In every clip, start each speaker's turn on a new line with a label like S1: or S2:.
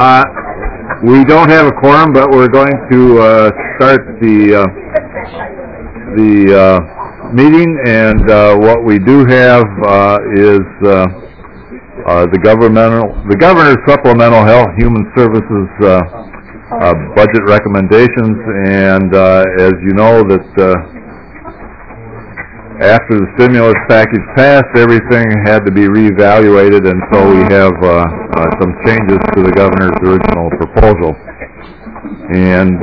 S1: We don't have a quorum, but we're going to start the meeting, and what we do have is the governor's supplemental health human services budget recommendations, and as you know that after the stimulus package passed, everything had to be reevaluated, and so we have some changes to the governor's original proposal. And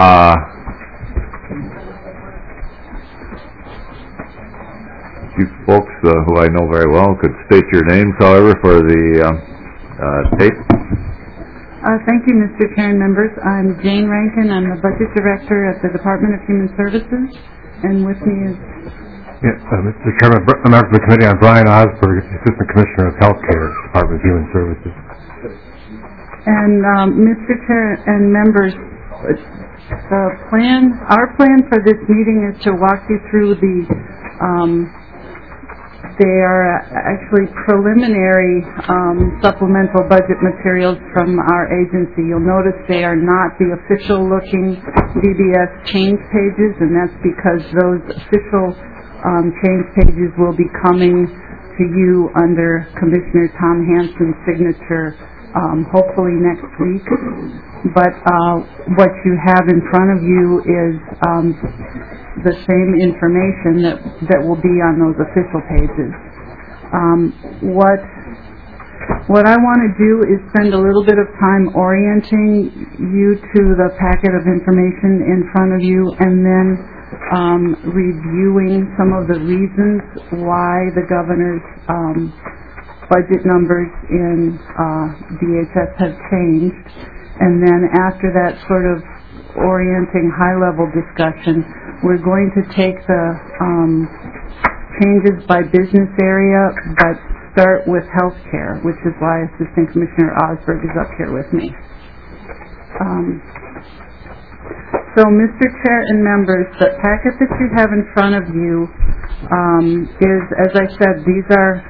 S1: you folks who I know very well could state your names, however, for the tape.
S2: Thank you, Mr. Chair and members. I'm Jane Rankin. I'm the Budget Director at the Department of Human Services, and with me is...
S3: Yes, Mr. Chairman, member of the Committee on Brian Osberg, Assistant Commissioner of Healthcare, Department of Human Services.
S2: And Mr. Chair and members, our plan for this meeting is to walk you through the, they are actually preliminary supplemental budget materials from our agency. You'll notice they are not the official looking DBS change pages, and that's because those official change pages will be coming to you under Commissioner Tom Hansen's signature hopefully next week. But what you have in front of you is the same information that will be on those official pages. What I want to do is spend a little bit of time orienting you to the packet of information in front of you, and then reviewing some of the reasons why the governor's budget numbers in DHS have changed. And then after that sort of orienting high-level discussion, we're going to take the changes by business area, but start with healthcare, which is why Assistant Commissioner Osberg is up here with me. So, Mr. Chair and members, the packet that you have in front of you is, as I said, these are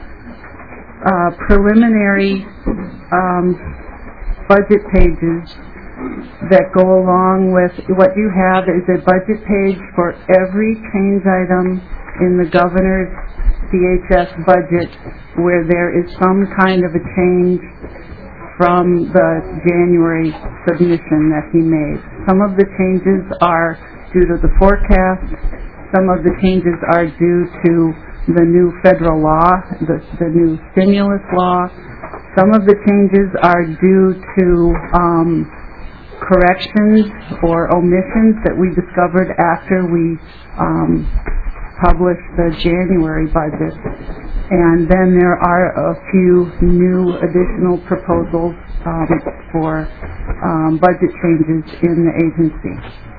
S2: preliminary budget pages that go along with what you have is a budget page for every change item in the governor's DHS budget where there is some kind of a change from the January submission that he made. Some of the changes are due to the forecast. Some of the changes are due to the new federal law, the new stimulus law. Some of the changes are due to corrections or omissions that we discovered after we published the January budget. And then there are a few new additional proposals for budget changes in the agency.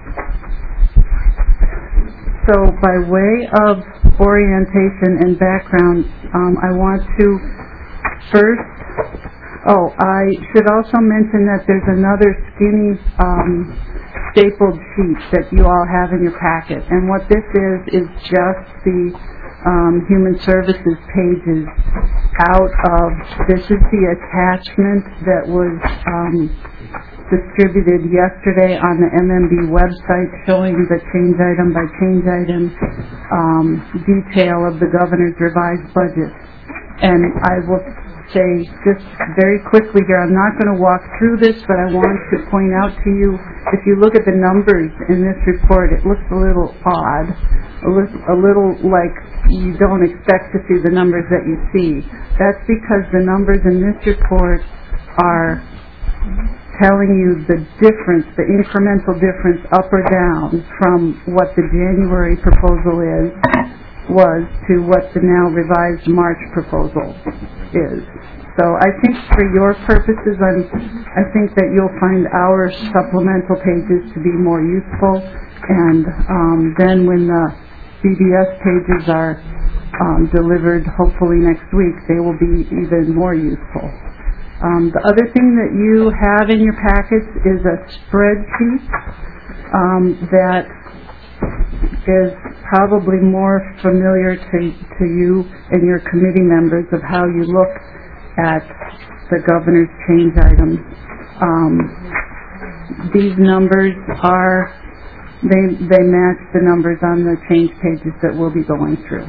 S2: So by way of orientation and background, I want to first, I should also mention that there's another skinny stapled sheet that you all have in your packet. And what this is just the Human Services pages out of, this is the attachment that was distributed yesterday on the MMB website showing the change item by change item detail of the governor's revised budget. And I will say just very quickly here, I'm not going to walk through this, but I want to point out to you, if you look at the numbers in this report, it looks a little odd, a little like you don't expect to see the numbers that you see. That's because the numbers in this report are telling you the difference, the incremental difference up or down from what the January proposal was to what the now revised March proposal is. So I think for your purposes, I think that you'll find our supplemental pages to be more useful, and then when the BBS pages are delivered hopefully next week, they will be even more useful. The other thing that you have in your packets is a spreadsheet that is probably more familiar to you and your committee members of how you look at the governor's change items. These numbers they match the numbers on the change pages that we'll be going through.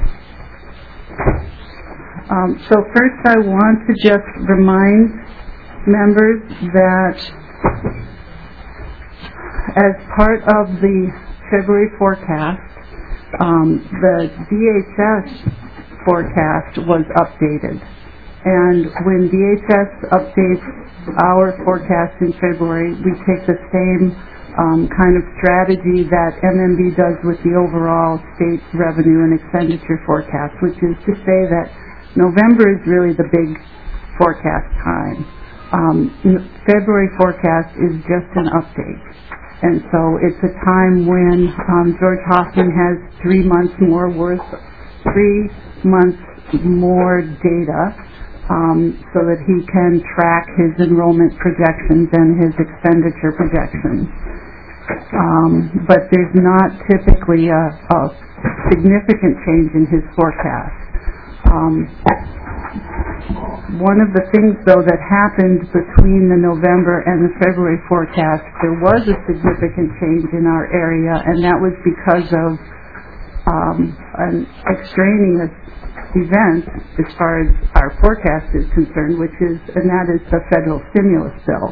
S2: So first I want to just remind members that as part of the February forecast, the DHS forecast was updated. And when DHS updates our forecast in February, we take the same kind of strategy that MMB does with the overall state revenue and expenditure forecast, which is to say that November is really the big forecast time. February forecast is just an update. And so it's a time when George Hoffman has 3 months more data so that he can track his enrollment projections and his expenditure projections. But there's not typically a significant change in his forecast. One of the things, though, that happened between the November and the February forecast, there was a significant change in our area, and that was because of an extraneous event as far as our forecast is concerned, and that is the federal stimulus bill.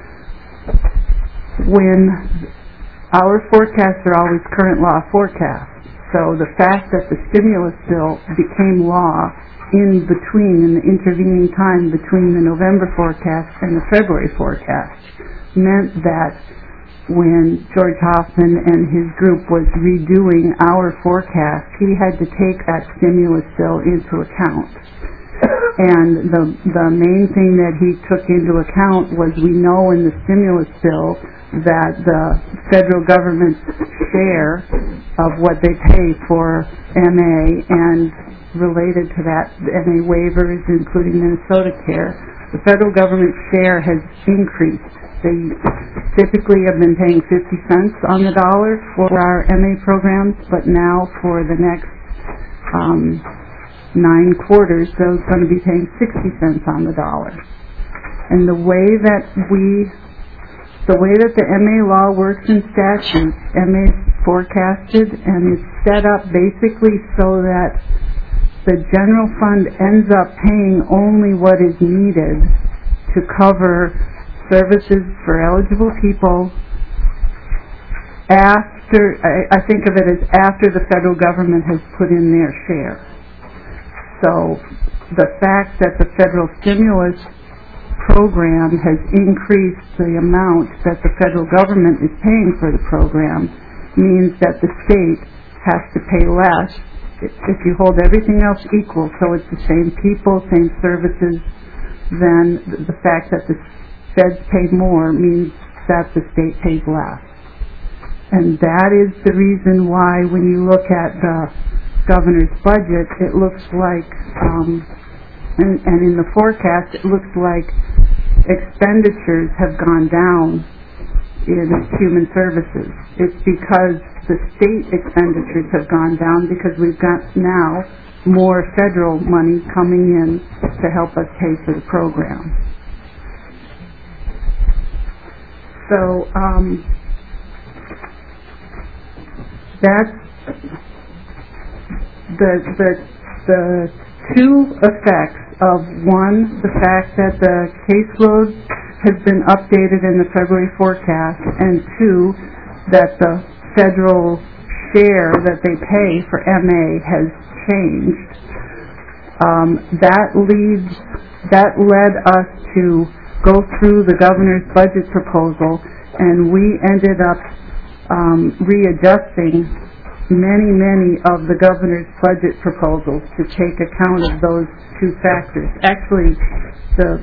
S2: When our forecasts are always current law forecasts, so the fact that the stimulus bill became law in the intervening time between the November forecast and the February forecast meant that when George Hoffman and his group was redoing our forecast, he had to take that stimulus bill into account. And the main thing that he took into account was, we know in the stimulus bill that the federal government's share of what they pay for MA and related to that, MA waivers, including Minnesota Care, the federal government share has increased. They typically have been paying 50 cents on the dollar for our MA programs, but now for the next 9 quarters, they're going to be paying 60 cents on the dollar. And the way that the MA law works in statute, MA is forecasted and is set up basically so that the general fund ends up paying only what is needed to cover services for eligible people after, I think of it as after the federal government has put in their share. So the fact that the federal stimulus program has increased the amount that the federal government is paying for the program means that the state has to pay less if you hold everything else equal, so it's the same people, same services, then the fact that the feds pay more means that the state pays less. And that is the reason why when you look at the governor's budget, it looks like, and in the forecast, it looks like expenditures have gone down in human services. It's because the state expenditures have gone down because we've got now more federal money coming in to help us pay for the program. So that's the two effects of, one, the fact that the caseload has been updated in the February forecast, and two, that the federal share that they pay for MA has changed. That led us to go through the governor's budget proposal, and we ended up readjusting many of the governor's budget proposals to take account of those two factors. Actually, the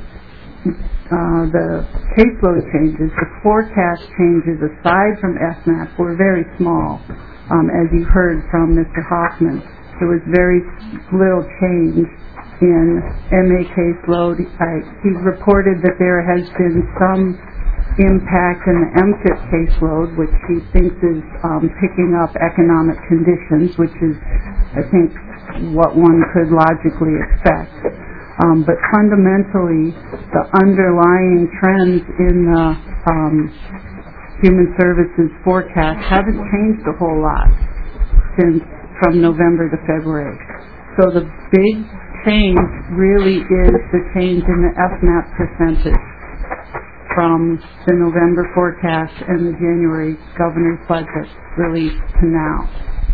S2: caseload changes, the forecast changes, aside from FMAP, were very small. As you heard from Mr. Hoffman, there was very little change in MA caseload. He reported that there has been some impact in the MFIP caseload, which he thinks is picking up economic conditions, which is, I think, what one could logically expect. But fundamentally, the underlying trends in the Human Services forecast haven't changed a whole lot from November to February. So the big change really is the change in the FMAP percentage from the November forecast and the January governor's budget release to now.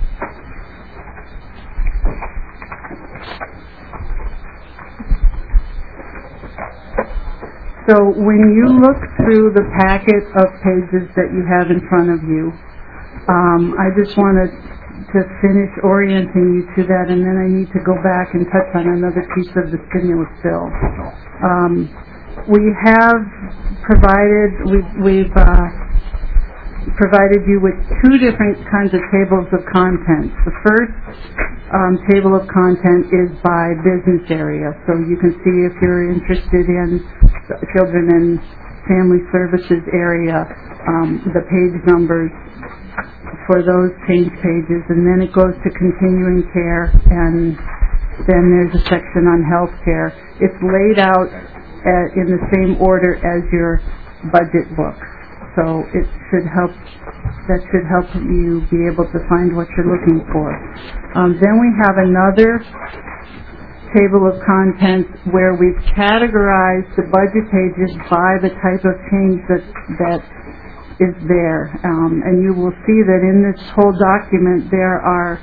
S2: So when you look through the packet of pages that you have in front of you, I just wanted to finish orienting you to that, and then I need to go back and touch on another piece of the stimulus bill. We have provided, we've provided you with two different kinds of tables of content. The first table of content is by business area, so you can see if you're interested in the Children and Family Services area, the page numbers for those change pages, and then it goes to continuing care, and then there's a section on health care. It's laid out in the same order as your budget book. So it should help, that should help you be able to find what you're looking for. Then we have another table of contents where we've categorized the budget pages by the type of change that is there. And you will see that in this whole document there are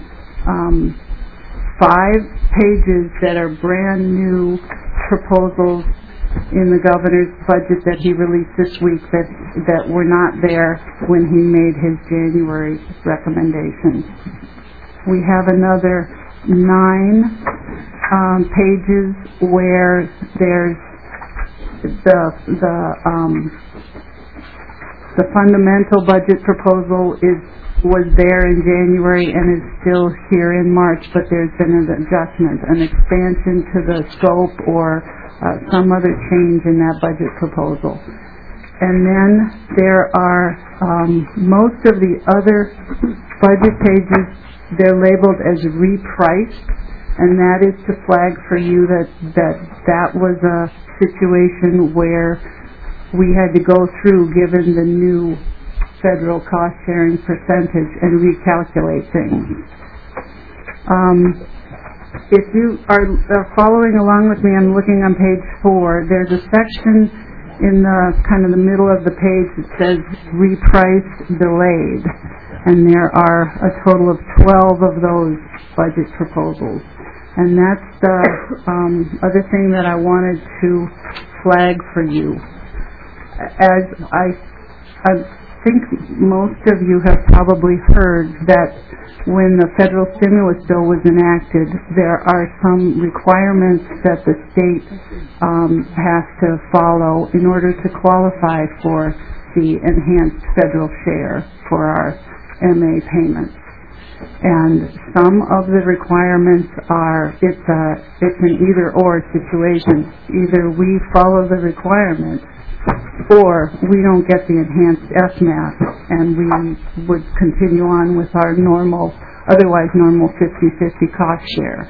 S2: 5 pages that are brand new proposals in the governor's budget that he released this week that were not there when he made his January recommendations. We have another 9 pages where there's the fundamental budget proposal was there in January and is still here in March, but there's been an adjustment, an expansion to the scope or some other change in that budget proposal. And then there are most of the other budget pages, they're labeled as repriced, and that is to flag for you that was a situation where we had to go through, given the new federal cost-sharing percentage, and recalculate things. If you are following along with me, I'm looking on page 4. There's a section in the kind of the middle of the page that says reprice delayed, and there are a total of 12 of those budget proposals. And that's the other thing that I wanted to flag for you. As I think most of you have probably heard that when the federal stimulus bill was enacted, there are some requirements that the state has to follow in order to qualify for the enhanced federal share for our MA payments. And some of the requirements are, it's an either-or situation. Either we follow the requirements or we don't get the enhanced FMAP, and we would continue on with our otherwise normal 50-50 cost share.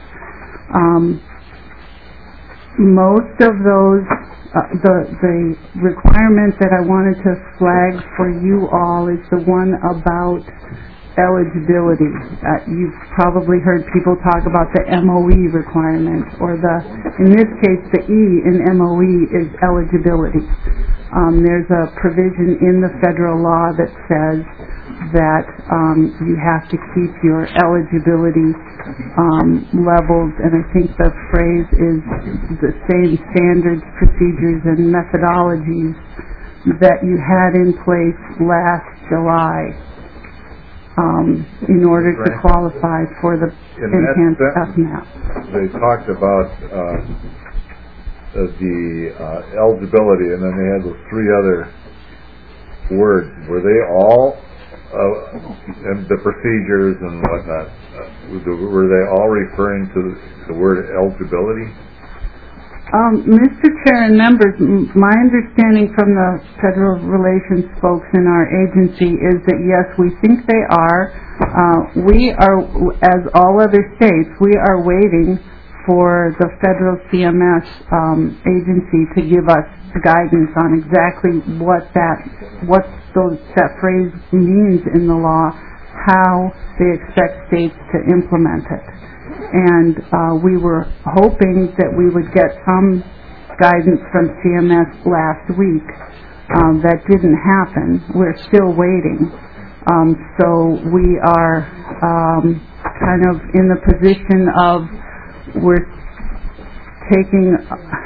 S2: Most of those, the requirement that I wanted to flag for you all is the one about eligibility. You've probably heard people talk about the MOE requirement, or in this case, the E in MOE is eligibility. There's a provision in the federal law that says that you have to keep your eligibility levels, and I think the phrase is the same standards, procedures, and methodologies that you had in place last July in order to qualify for the enhanced FMAP.
S1: They talked about the eligibility, and then they had those 3 other words. Were they all, and the procedures and whatnot, were they all referring to the word eligibility?
S2: Mr. Chair and members, my understanding from the federal relations folks in our agency is that yes, we think they are. We are, as all other states, we are waiting for the federal CMS agency to give us guidance on exactly what that phrase means in the law, how they expect states to implement it. And we were hoping that we would get some guidance from CMS last week. That didn't happen. We're still waiting. So we are kind of in the position of we're taking...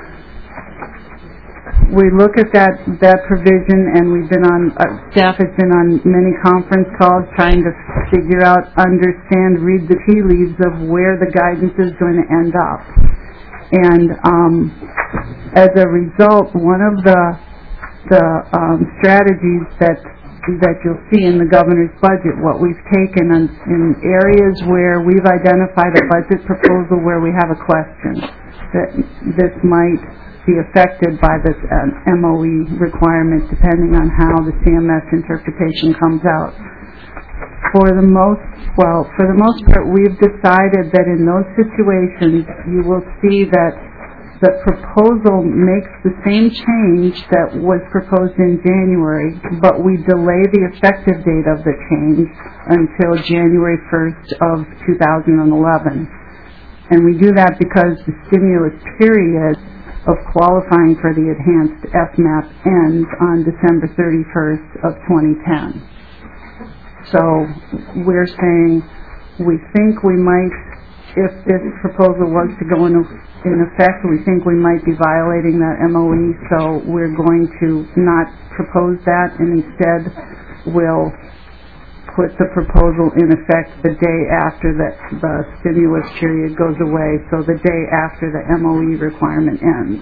S2: We look at that provision, and we've been on, staff has been on many conference calls trying to figure out, understand, read the tea leaves of where the guidance is going to end up. And as a result, one of the strategies that you'll see in the governor's budget, what we've taken in areas where we've identified a budget proposal where we have a question that this might be affected by this MOE requirement, depending on how the CMS interpretation comes out. For the most part, we've decided that in those situations, you will see that the proposal makes the same change that was proposed in January, but we delay the effective date of the change until January 1st of 2011. And we do that because the stimulus period of qualifying for the enhanced FMAP ends on December 31st of 2010. So we're saying we think we might, if this proposal was to go in effect, we think we might be violating that MOE, so we're going to not propose that, and instead we'll put the proposal in effect the day after the stimulus period goes away, so the day after the MOE requirement ends.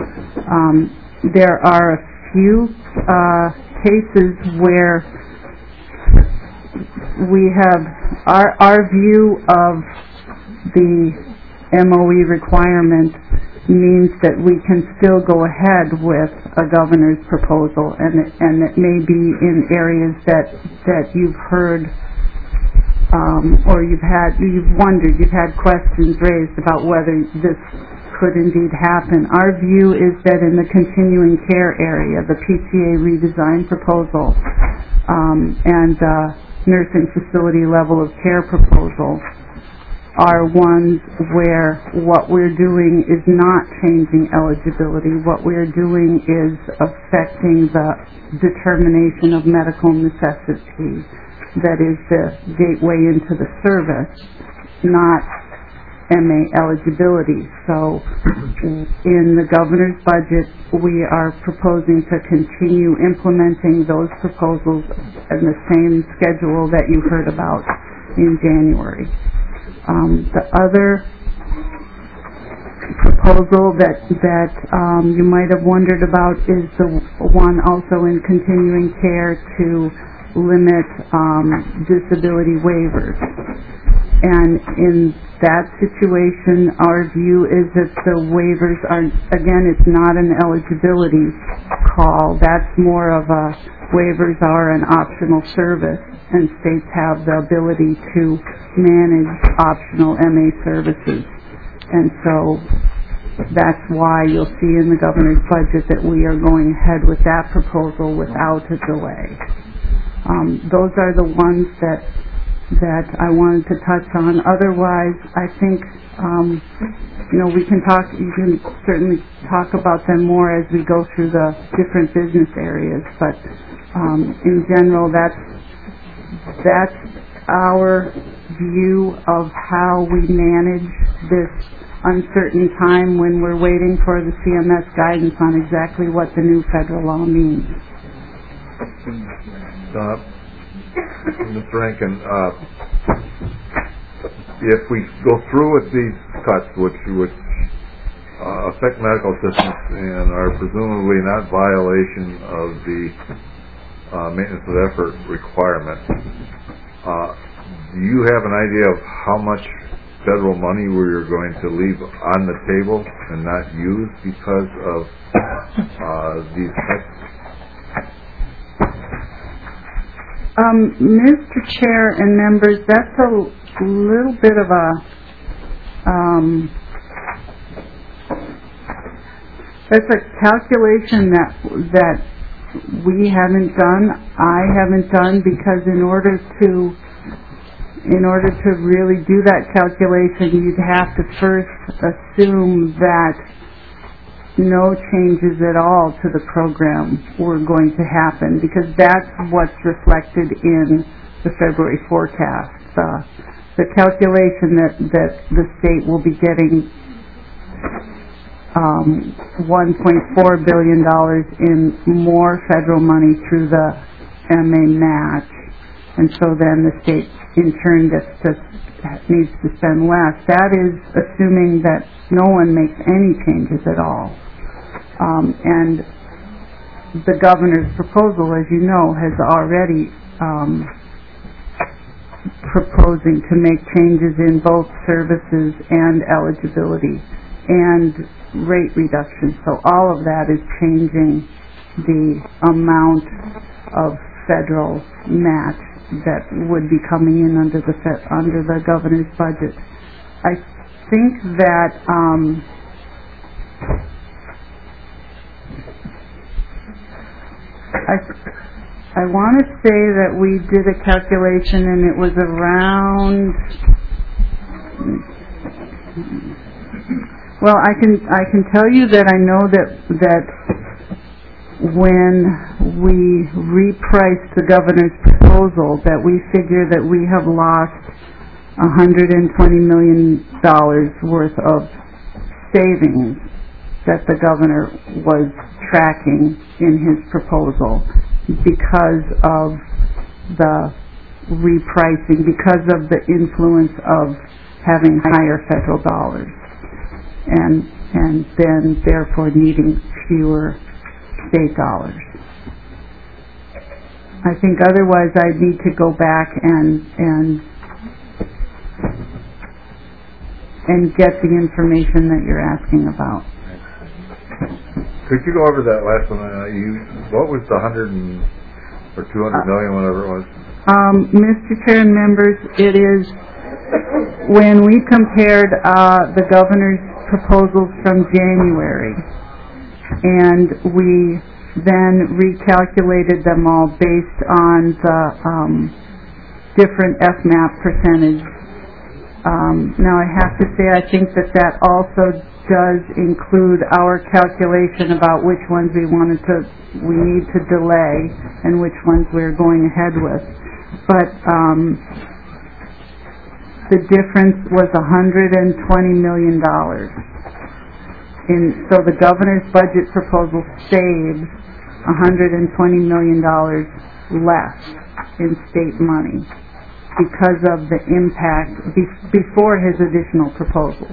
S2: There are a few cases where we have our view of the MOE requirement means that we can still go ahead with a governor's proposal, and it may be in areas that you've heard or you've wondered, you've had questions raised about whether this could indeed happen. Our view is that in the continuing care area, the PCA redesign proposal and nursing facility level of care proposal are ones where what we're doing is not changing eligibility. What we're doing is affecting the determination of medical necessity, that is the gateway into the service, not MA eligibility. So in the governor's budget, we are proposing to continue implementing those proposals in the same schedule that you heard about in January. The other proposal that you might have wondered about is the one also in continuing care to limit disability waivers. And in that situation, our view is that the waivers are, again, it's not an eligibility call. That's more of a waivers are an optional service, and states have the ability to manage optional MA services. And so that's why you'll see in the governor's budget that we are going ahead with that proposal without a delay. Those are the ones that I wanted to touch on. Otherwise, I think, you can certainly talk about them more as we go through the different business areas, but in general, that's our view of how we manage this uncertain time when we're waiting for the CMS guidance on exactly what the new federal law means.
S1: Mr. Rankin, if we go through with these cuts, which affect medical assistance and are presumably not violation of the maintenance of effort requirement, do you have an idea of how much federal money we're going to leave on the table and not use because of these cuts?
S2: Mr. Chair and members, that's a little bit of a It's a calculation that we haven't done, I haven't done, because in order to really do that calculation, you'd have to first assume that no changes at all to the program were going to happen, because that's what's reflected in the February forecast. The calculation that the state will be getting $1.4 billion in more federal money through the MA match, and so then the state in turn needs to spend less. That is assuming that no one makes any changes at all. And the governor's proposal, as you know, has already proposing to make changes in both services and eligibility and rate reduction. So all of that is changing the amount of federal match that would be coming in under the governor's budget. I think that I want to say that we did a calculation and it was around. Well, I can tell you that I know that when we repriced the governor's proposal, that we figure that we have lost $120 million worth of savings that the governor was tracking in his proposal because of the repricing, because of the influence of having higher federal dollars and then therefore needing fewer state dollars. I think otherwise I'd need to go back and get the information that you're asking about.
S1: Could you go over that last one? What was the 100 or 200 million, whatever it was?
S2: Mr. Chair and members, it is when we compared the governor's proposals from January, and we then recalculated them all based on the different FMAP percentage. Now I have to say I think that also does include our calculation about which ones we need to delay and which ones we're going ahead with. But the difference was $120 million. So the governor's budget proposal saves $120 million less in state money because of the impact before his additional proposals,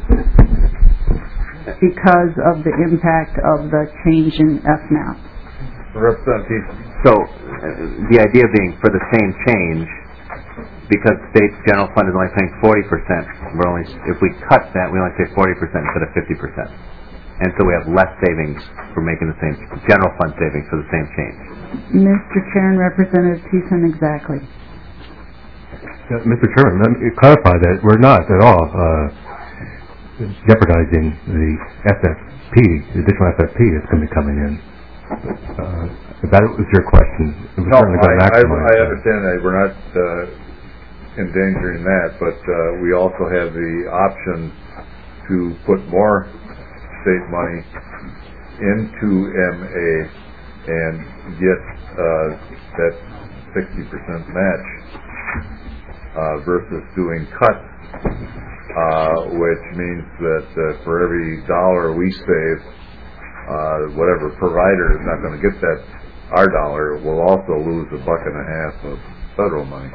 S2: because of the impact of the change in FMAP.
S4: So the idea being for the same change, because state general fund is only paying 40%, if we cut that, we only pay 40% instead of 50%. And so we have less savings for making the same general fund savings for the same change.
S2: Mr. Chair and Representative Thiessen, exactly.
S3: Mr. Chairman, let me clarify that we're not at all jeopardizing the FFP, the additional FFP that's going to be coming in. If that was your question, it was certainly going to maximize.
S1: I understand that. We're not endangering that, but we also have the option to put more state money into MA and get that 60% match versus doing cuts, which means that for every dollar we save, whatever provider is not going to get that our dollar, will also lose $1.50 of federal money.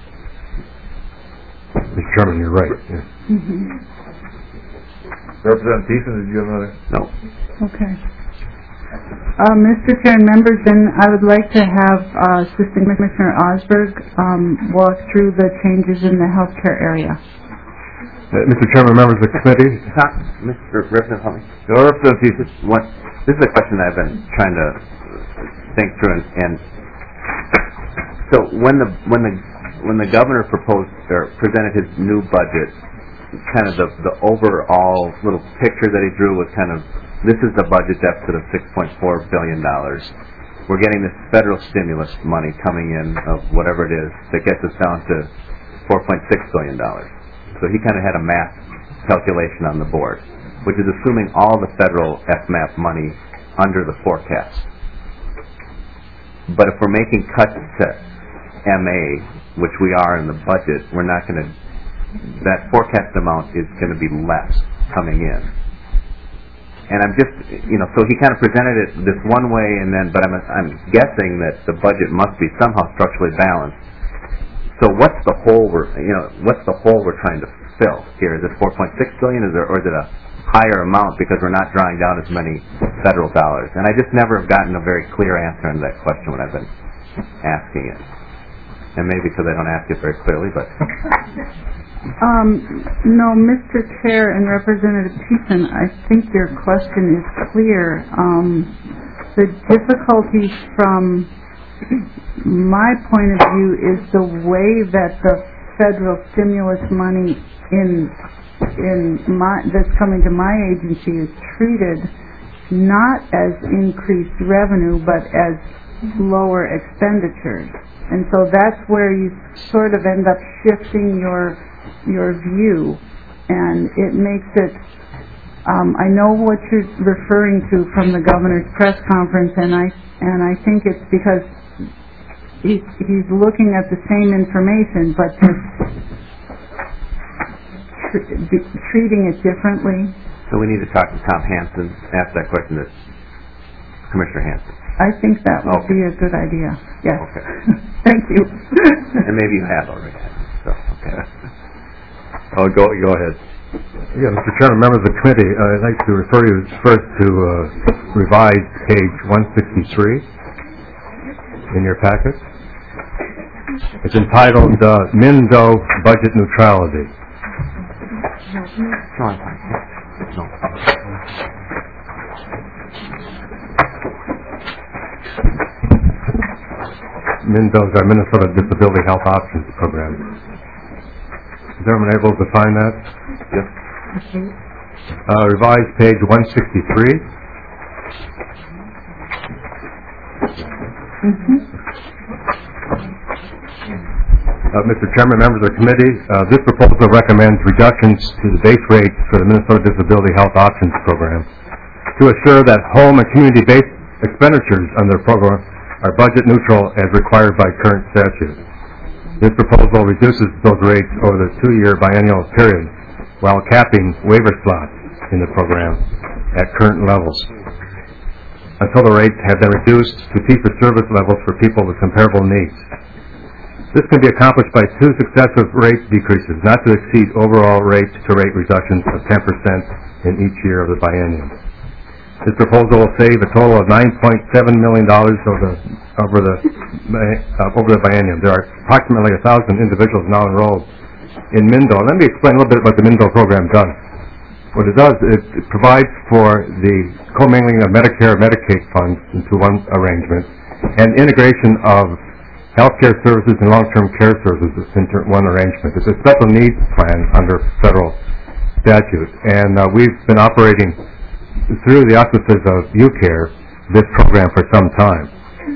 S3: Mr. Chairman, you're right. Yeah.
S2: Mm-hmm.
S1: Representative Thiessen, did you have another?
S4: No.
S2: Okay. Mr. Chair and members, then I would like to have Assistant Commissioner Osberg walk through the changes in the healthcare area.
S3: Mr. Chairman, members of the committee.
S4: Mr. Representative, this is a question I've been trying to think through, and so when the governor proposed or presented his new budget, kind of the overall little picture that he drew was kind of this is a budget deficit of $6.4 billion. We're getting this federal stimulus money coming in of whatever it is that gets us down to $4.6 billion. So he kind of had a math calculation on the board, which is assuming all the federal FMAP money under the forecast. But if we're making cuts to MA, which we are in the budget, we're not going to, that forecast amount is going to be less coming in. And I'm just, so he kind of presented it this one way, and then, but I'm guessing that the budget must be somehow structurally balanced. So what's the hole we're trying to fill here? Is it 4.6 billion, or is it a higher amount because we're not drawing down as many federal dollars? And I just never have gotten a very clear answer on that question when I've been asking it. And maybe because I don't ask it very clearly, but...
S2: No, Mr. Chair and Representative Peterson, I think your question is clear. The difficulty from my point of view is the way that the federal stimulus money that's coming to my agency is treated, not as increased revenue, but as lower expenditures. And so that's where you sort of end up shifting your view, and it makes it, I know what you're referring to from the governor's press conference, and I think it's because he's looking at the same information, but just treating it differently.
S4: So we need to talk to Tom Hansen, ask that question to Commissioner Hansen.
S2: I think that would be a good idea. Yes.
S4: Okay.
S2: Thank you.
S4: And maybe you have already. So, okay.
S1: Oh, go ahead.
S3: Yeah, Mr. Chairman, members of the committee, I'd like to refer you first to revised page 163 in your packet. It's entitled MINDO Budget Neutrality. MINDO is our Minnesota Disability Health Options Program. Is everyone able to find that?
S4: Yes.
S3: Revised page 163. Mr. Chairman, members of the committee, this proposal recommends reductions to the base rates for the Minnesota Disability Health Options Program to assure that home and community-based expenditures under the program are budget neutral as required by current statute. This proposal reduces those rates over the 2-year biennial period while capping waiver slots in the program at current levels until the rates have been reduced to fee-for-service levels for people with comparable needs. This can be accomplished by 2 successive rate decreases, not to exceed overall rate-to-rate reductions of 10% in each year of the biennium. This proposal will save a total of $9.7 million over the biennium. There are approximately 1,000 individuals now enrolled in MINDO. Let me explain a little bit what the MINDO program does. What it does is it provides for the commingling of Medicare and Medicaid funds into one arrangement and integration of healthcare services and long-term care services into one arrangement. It's a special needs plan under federal statute, and we've been operating through the auspices of UCare this program for some time.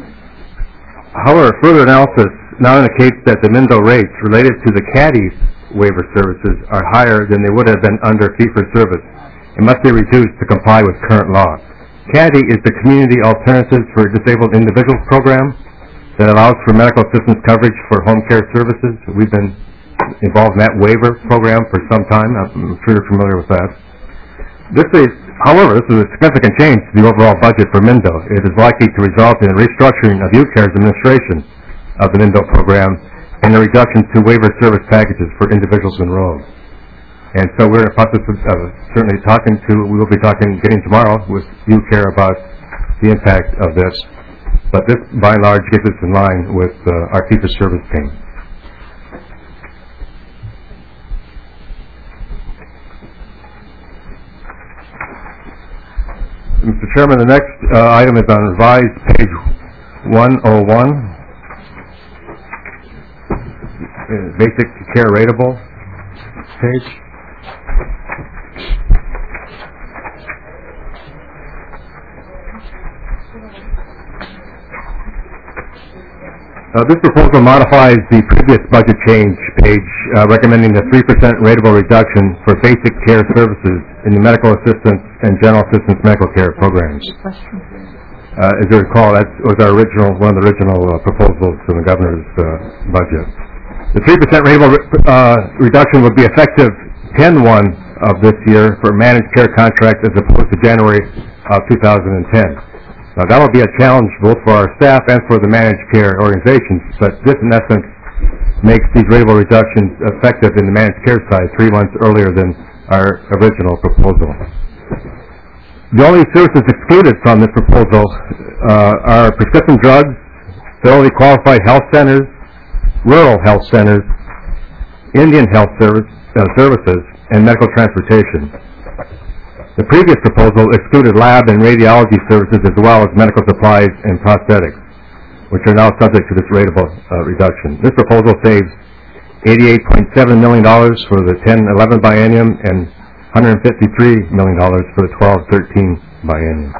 S3: However, further analysis now indicates that the MINDO rates related to the CADI waiver services are higher than they would have been under fee-for-service and must be reduced to comply with current law. CADI is the Community Alternatives for Disabled Individuals program that allows for medical assistance coverage for home care services. We've been involved in that waiver program for some time. I'm sure you're familiar with that. However, this is a significant change to the overall budget for MINDO. It is likely to result in a restructuring of UCare's administration of the MINDO program and a reduction to waiver service packages for individuals enrolled. And so we're in the process of we will be getting tomorrow with UCare about the impact of this. But this, by and large, gets us in line with our fee-for-service payment. Mr. Chairman, the next item is on revised page 101, basic care rateable page. This proposal modifies the previous budget change page, recommending a 3% rateable reduction for basic care services in the medical assistance and general assistance medical care programs. As you recall, that was one of the original proposals in the governor's budget. The 3% rateable reduction would be effective 10/1 of this year for managed care contracts as opposed to January of 2010. Now, that will be a challenge both for our staff and for the managed care organizations, but this, in essence, makes these rateable reductions effective in the managed care side 3 months earlier than our original proposal. The only services excluded from this proposal are prescription drugs, federally qualified health centers, rural health centers, Indian health services, and medical transportation. The previous proposal excluded lab and radiology services as well as medical supplies and prosthetics, which are now subject to this rateable reduction. This proposal saves $88.7 million for the 10-11 biennium and $153 million for the 12-13 biennium.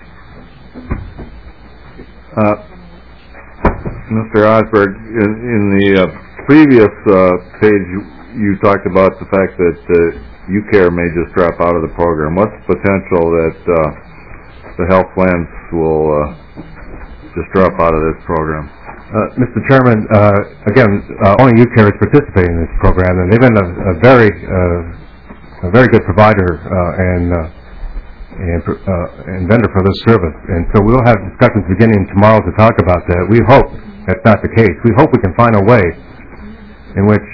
S1: Mr. Osberg, in the previous page, you talked about the fact that UCare may just drop out of the program. What's the potential that the health plans will just drop out of this program?
S3: Mr. Chairman, again, only UCare is participating in this program, and they've been a very good provider and vendor for this service. And so we'll have discussions beginning tomorrow to talk about that. We hope that's not the case. We hope we can find a way in which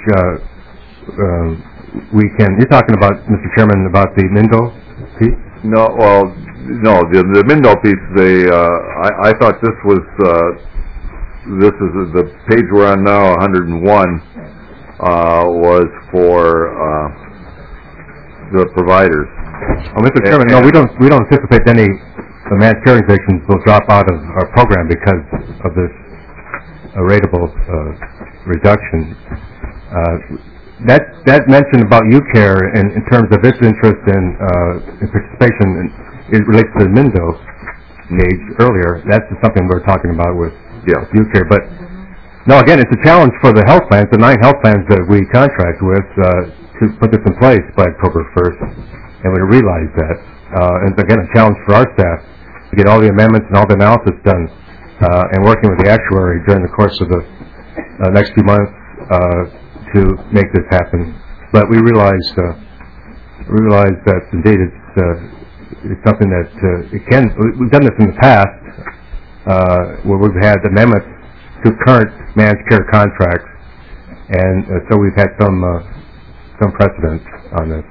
S3: we can. You're talking about, Mr. Chairman, about the Mindo piece?
S1: No, well, no. The Mindo piece. I thought this was. This is the page we're on now. 101 was for the providers.
S3: Oh, Mr. Chairman, no, we don't anticipate any managed care organizations will drop out of our program because of this rateable reduction. That mention about UCare in terms of its interest in participation, it relates to the Mindo page earlier. That's something we're talking about with UCare. But no, again, it's a challenge for the health plans, the 9 health plans that we contract with, to put this in place by October 1st, and we realize that. And it's, again, a challenge for our staff to get all the amendments and all the analysis done, and working with the actuary during the course of the next few months to make this happen. But we realize that indeed it's something that it can. We've done this in the past where we've had amendments to current managed care contracts, and so we've had some precedent on this.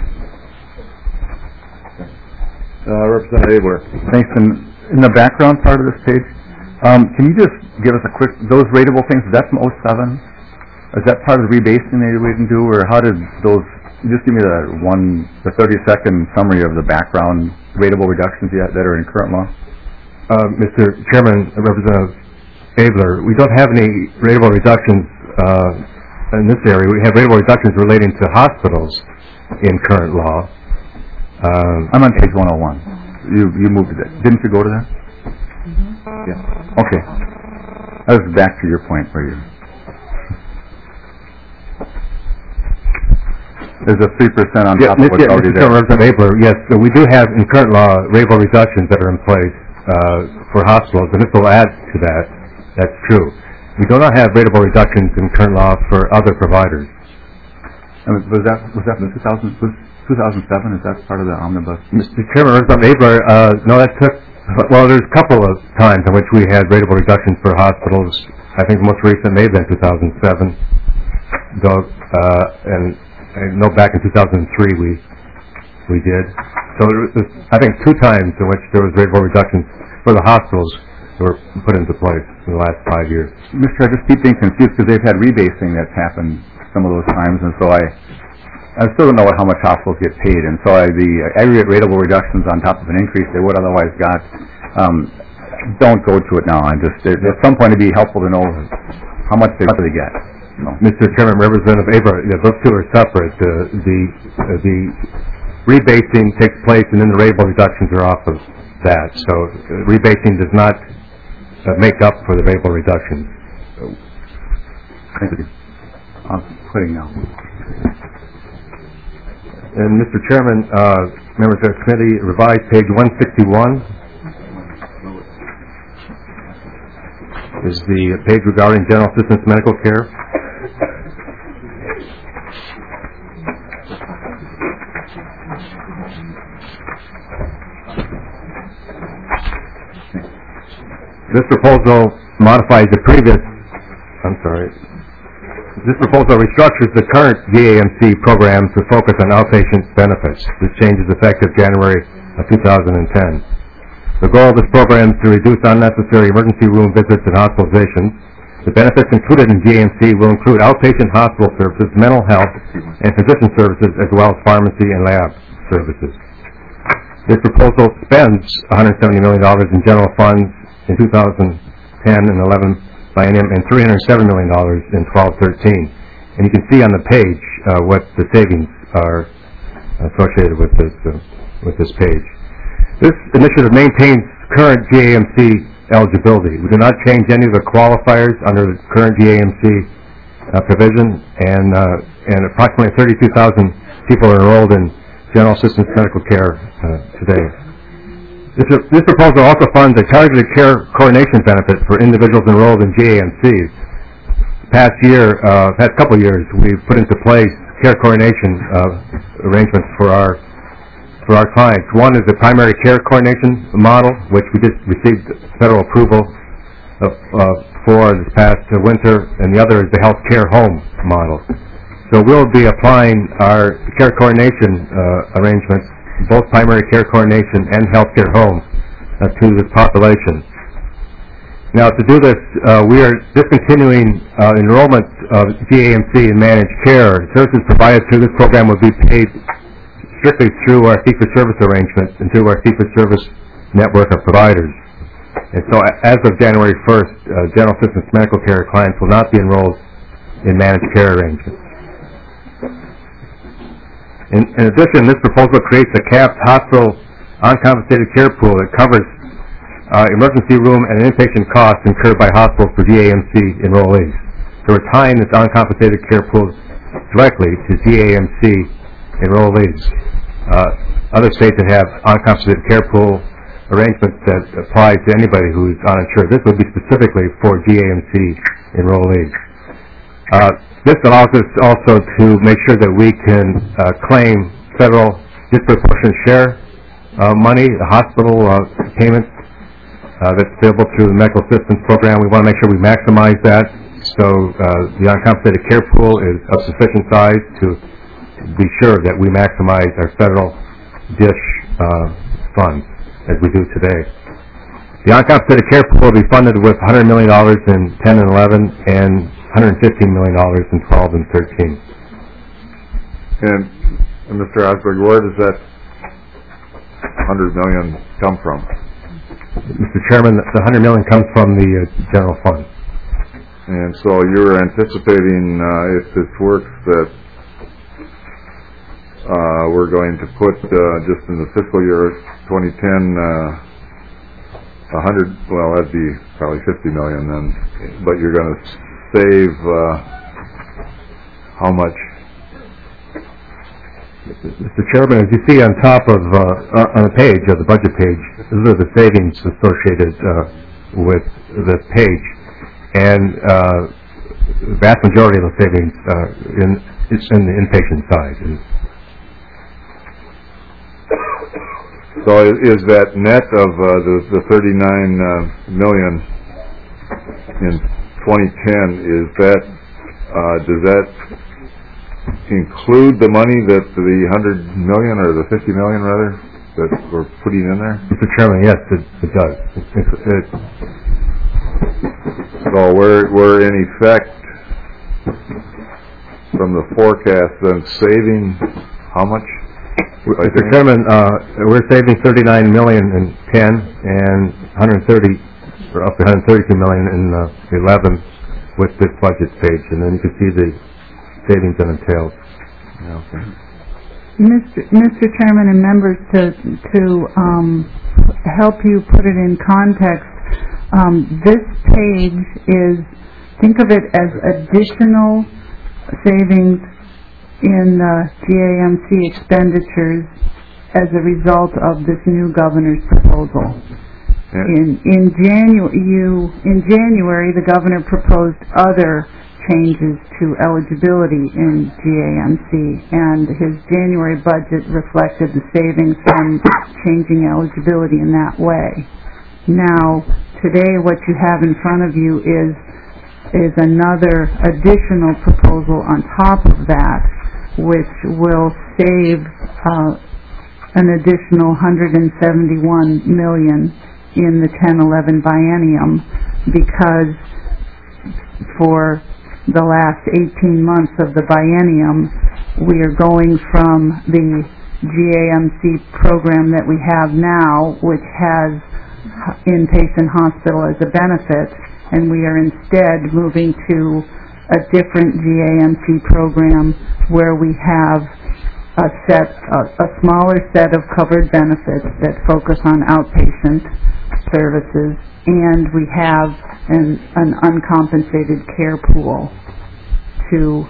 S1: Representative Abler.
S5: Thanks. In the background part of this page, can you just give us a quick, those rateable things, is that from 07? Is that part of the rebasing that we can do, or how did those, just give me the 30-second summary of the background rateable reductions that are in current law?
S3: Mr. Chairman, Representative Abler, we don't have any rateable reductions in this area. We have rateable reductions relating to hospitals in current law.
S5: I'm on page 101. You moved it. Didn't you go to that? Mm-hmm. Yeah. Okay. That was back to your point where you... There's a 3% on top of what's already there.
S3: Representative Abler, yes, so we do have in current law rateable reductions that are in place for hospitals, and this will add to that. That's true. We do not have rateable reductions in current law for other providers.
S5: And was that in 2007? Is that part of the omnibus?
S3: Mr. Chairman, Representative Abler, no, that took. Well, there's a couple of times in which we had rateable reductions for hospitals. I think the most recent may have been 2007. Though, and I know back in 2003 we did. So I think 2 times in which there was rateable reductions for the hospitals that were put into place in the last 5 years.
S5: Mr. I just keep being confused because they've had rebasing that's happened some of those times, and so I still don't know how much hospitals get paid, and so the aggregate rateable reductions on top of an increase they would otherwise got. Don't go to it now. At some point it'd be helpful to know how much they get. No.
S3: Mr. Chairman, Representative Abler, those two are separate. The rebasing takes place, and then the rateable reductions are off of that. So rebasing does not make up for the rateable reductions.
S5: Thank you. I'm quitting now.
S3: And Mr. Chairman, members of the committee, revised page 161 is the page regarding general assistance medical care. This proposal modifies the previous, this proposal restructures the current GAMC program to focus on outpatient benefits. This change is effective January of 2010. The goal of this program is to reduce unnecessary emergency room visits and hospitalizations. The benefits included in GAMC will include outpatient hospital services, mental health, and physician services, as well as pharmacy and lab services. This proposal spends $170 million in general funds in 2010 and 11 biennium and $307 million in 12-13. And you can see on the page what the savings are associated with this page. This initiative maintains current GAMC eligibility. We do not change any of the qualifiers under the current GAMC provision, and approximately 32,000 people are enrolled in general assistance medical care today. This proposal also funds a targeted care coordination benefit for individuals enrolled in GAMCs. Past couple of years, we've put into place care coordination arrangements for our clients. One is the primary care coordination model, which we just received federal approval for this past winter, and the other is the health care home model. So we'll be applying our care coordination arrangements, both primary care coordination and healthcare home, to this population. Now, to do this, we are discontinuing enrollment of GAMC and managed care. Services provided through this program will be paid strictly through our fee-for-service arrangements and through our fee-for-service network of providers. And so, as of January 1st, general assistance medical care clients will not be enrolled in managed care arrangements. In addition, this proposal creates a capped hospital uncompensated care pool that covers emergency room and inpatient costs incurred by hospitals for GAMC enrollees. So we're tying this uncompensated care pool directly to GAMC enrollees. Other states that have uncompensated care pool arrangements that apply to anybody who's uninsured. This would be specifically for GAMC enrollees. This allows us also to make sure that we can claim federal disproportionate share money, the hospital payments that's available through the medical assistance program. We want to make sure we maximize that, so the uncompensated care pool is of sufficient size to be sure that we maximize our federal DISH funds as we do today. The uncompensated care pool will be funded with $100 million in 10 and 11 and $115 million in 12 and 13.
S1: And Mr. Osberg, where does that $100 million come from?
S3: Mr. Chairman, the $100 million comes from the general fund.
S1: And so you're anticipating, if this works, that we're going to put just in the fiscal year 2010 well, that'd be probably $50 million then, but you're going to save how much?
S3: Mr. Chairman, as you see on top of on the page, of the budget page, these are the savings associated with the page, and the vast majority of the savings it's in the inpatient side.
S1: So is that net of the $39 million in 2010? Is that does that include the money that the $100 million or the $50 million rather that we're putting in there?
S3: Mr. Chairman, yes, it does.
S1: So we're in effect from the forecast then saving how much?
S3: Mr. Chairman, we're saving $39 million in 10 and 130 or up to $132 million in 11 with this budget page, and then you can see the savings that entails.
S1: Okay.
S2: Mr. Chairman and members, to help you put it in context, this page is, think of it as additional savings in GAMC expenditures as a result of this new governor's proposal.
S1: Yeah.
S2: In January, the governor proposed other changes to eligibility in GAMC, and his January budget reflected the savings from changing eligibility in that way. Now, today what you have in front of you is another additional proposal on top of that, which will save an additional $171 million in the 10-11 biennium, because for the last 18 months of the biennium, we are going from the GAMC program that we have now, which has inpatient hospital as a benefit, and we are instead moving to a different GAMC program where we have a smaller set of covered benefits that focus on outpatient services, and we have an uncompensated care pool to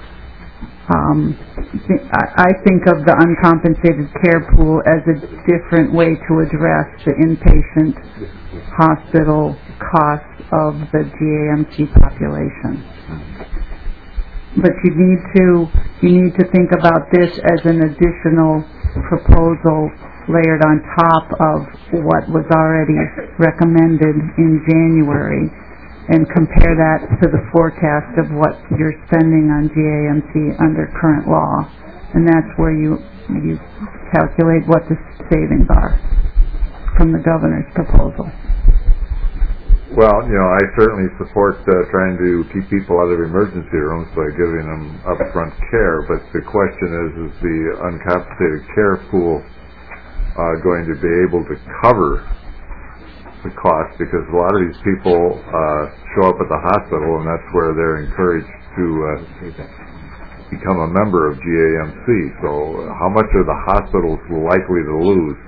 S2: I think of the uncompensated care pool as a different way to address the inpatient hospital costs of the GAMC population. But you need to think about this as an additional proposal layered on top of what was already recommended in January, and compare that to the forecast of what you're spending on GAMC under current law, and that's where you calculate what the savings are from the governor's proposal.
S1: Well, I certainly support trying to keep people out of emergency rooms by giving them upfront care, but the question is the uncompensated care pool going to be able to cover the cost, because a lot of these people show up at the hospital, and that's where they're encouraged to become a member of GAMC. So how much are the hospitals likely to lose?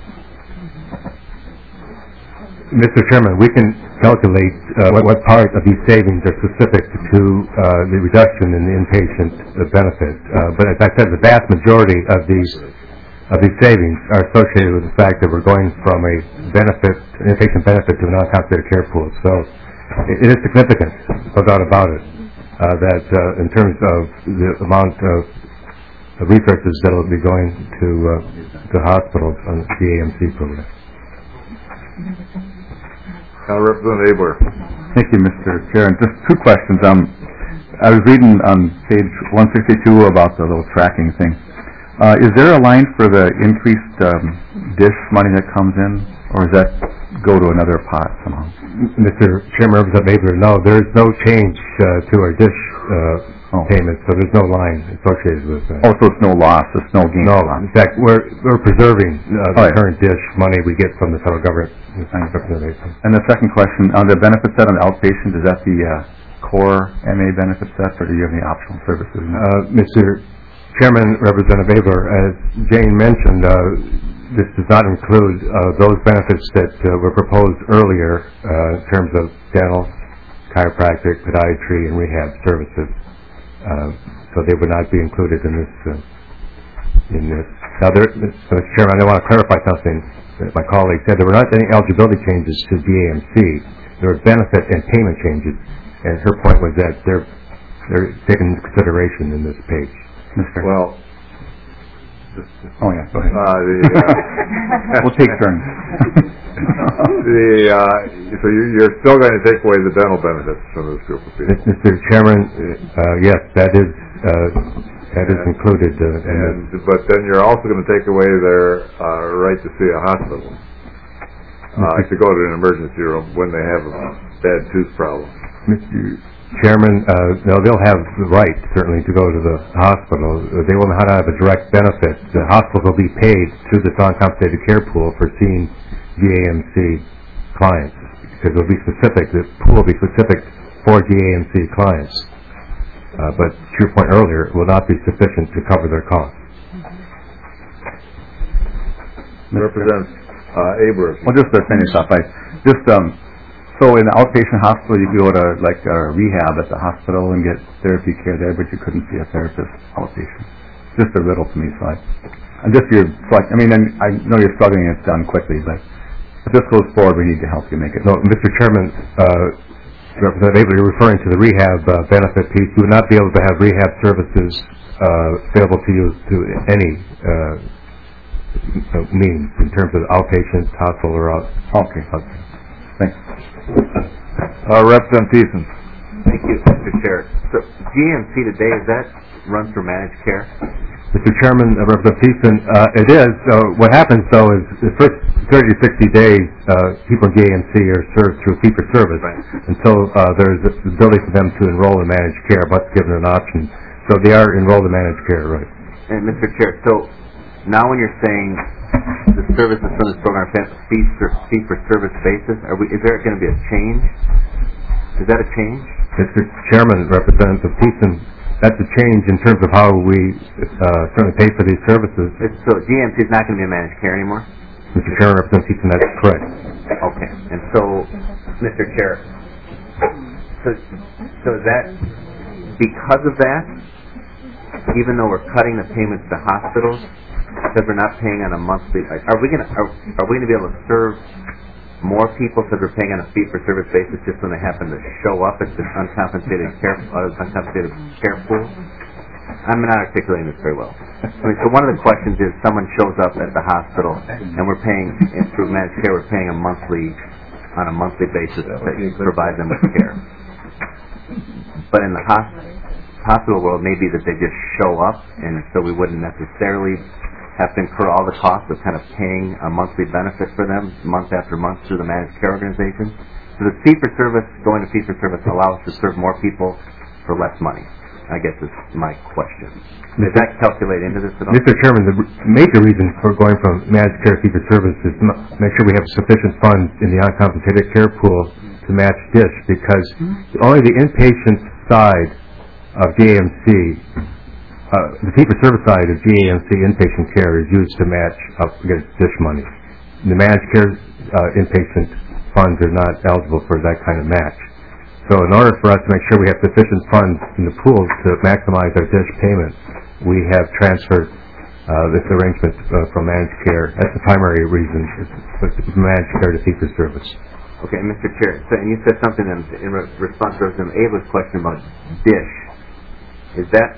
S3: Mr. Chairman, we can calculate what part of these savings are specific to the reduction in the inpatient benefit. But as I said, the vast majority of these savings are associated with the fact that we're going from an inpatient benefit to a non-compensated care pool. So it is significant, no doubt about it, that in terms of the amount of resources that will be going to hospitals on the GAMC program.
S1: Representative Abler.
S5: Thank you, Mr. Chair. And just two questions. I was reading on page 162 about the little tracking thing. Is there a line for the increased dish money that comes in, or does that go to another pot somehow?
S3: Mr. Chairman, Representative Abler, no, there is no change to our dish payments, so there's no line associated with that.
S5: Oh, so it's no loss, it's no gain.
S3: No, in fact, we're preserving the current dish money we get from the federal government.
S5: And the second question, on the benefit set on the outpatient, is that the core MA benefit set, or do you have any optional services?
S3: Mr. Chairman, Representative Abler, as Jane mentioned, this does not include those benefits that were proposed earlier in terms of dental, chiropractic, podiatry, and rehab services. So they would not be included in this. Now, Mr. Chairman, I want to clarify something that my colleague said. There were not any eligibility changes to GAMC. There were benefit and payment changes, and her point was that they're taken into consideration in this page.
S1: Well,
S5: oh yeah, go ahead. We'll take turns.
S1: So you're still going to take away the dental benefits from this group of people?
S3: Mr. Chairman, yes, that is included.
S1: But then you're also going to take away their right to see a hospital, to go to an emergency room when they have a bad tooth problem.
S3: Mr. Chairman, no, they'll have the right, certainly, to go to the hospital. They will not have a direct benefit. The hospital will be paid through the uncompensated care pool for seeing GAMC clients, because it will be specific. The pool will be specific for GAMC clients. But to your point earlier, it will not be sufficient to cover their costs.
S1: Representative Abrams.
S5: Well, just to finish up, so in the outpatient hospital, you could go to like rehab at the hospital and get therapy care there, but you couldn't see a therapist outpatient. Just a riddle to me, I know you're struggling, it's done quickly, but if this goes forward, we need to help you make it.
S3: No, Mr. Chairman, Representative Avery, you're referring to the rehab benefit piece. You would not be able to have rehab services available to you through any means in terms of outpatient, hospital, or out.
S5: Okay. Thanks.
S1: Representative Thiessen.
S4: Thank you, Mr. Chair. So GMC today, is that run through managed care?
S3: Mr. Chairman, Representative Thiessen, it is. What happens, though, is the first 30 to 60 days, people in GAMC are served through fee-for-service until there's the ability for them to enroll in managed care, but given an option. So they are enrolled in managed care, right?
S4: And Mr. Chair, so now when you're saying the services from this program are fee-for-service basis, is there going to be a change? Is that a change?
S3: Mr. Chairman, Representative Thiessen, that's a change in terms of how we certainly pay for these services.
S4: So GMC is not going to be a managed care anymore?
S3: Mr. Chairman, Representative Thiessen, that's correct.
S4: Okay. And so, Mr. Chair, so is that because of that, even though we're cutting the payments to hospitals, because we're not paying on a monthly, are we going to be able to serve more people because we're paying on a fee-for-service basis just when they happen to show up at this uncompensated care pool? I'm not articulating this very well. So one of the questions is someone shows up at the hospital and we're paying through managed care. We're paying on a monthly basis to provide them with care. But in the hospital world, maybe that they just show up, and so we wouldn't necessarily have to incur all the costs of kind of paying a monthly benefit for them month after month through the managed care organization. So the fee-for-service, going to fee-for-service, allows us to serve more people for less money, I guess is my question. Does that calculate into this at all?
S3: Mr. Chairman, the major reason for going from managed care fee-for-service is to make sure we have sufficient funds in the uncompensated care pool to match DISH, because only the inpatient side of GAMC, the fee-for-service side of GAMC inpatient care is used to match up against DISH money. The managed care inpatient funds are not eligible for that kind of match. So in order for us to make sure we have sufficient funds in the pool to maximize our DISH payments, we have transferred this arrangement from managed care. That's the primary reason, from managed care to fee-for-service.
S4: Okay, Mr. Chair, so, and you said something in response to Representative Abel's question about DISH. Is that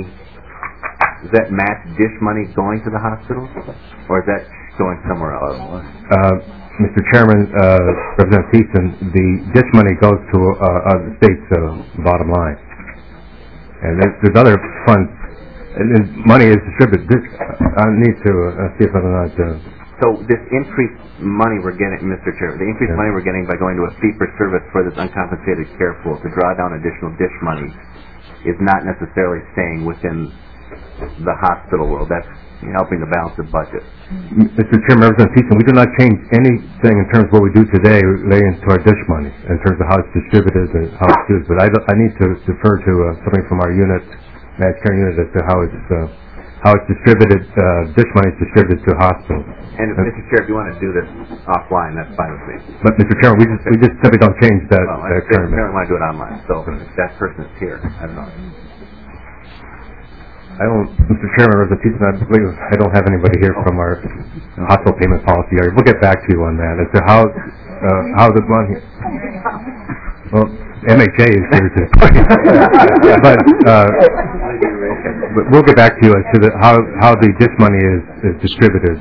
S4: match DISH money going to the hospitals, or is that going somewhere else?
S3: Mr. Chairman, Representative Thiessen, the DISH money goes to the state's bottom line, and there's other funds, and money is distributed. I need to see if I'm not.
S4: So this increased money we're getting, Mr. Chair, the increased money we're getting by going to a fee-for-service for this uncompensated care pool to draw down additional DISH money is not necessarily staying within the hospital world. That's helping to balance the budget.
S3: Mr. Chairman, Representative Thiessen, we do not change anything in terms of what we do today relating to our DISH money, in terms of how it's distributed and how it's used. But I need to defer to something from our unit, managed care unit, as to how it's distributed. DISH money is distributed to hospitals.
S4: And Mr. Chair, if you want to do this offline, that's fine with me.
S3: But Mr. Chairman, we just simply don't change that.
S4: Well, I apparently want to do it online. So if that person is here, I don't know.
S3: Mr. Chairman, Representative Thiessen, I believe I don't have anybody here from our hospital payment policy area. We'll get back to you on that as to how the money. Well, MHA is here too. but we'll get back to you as to how the DISH money is distributed.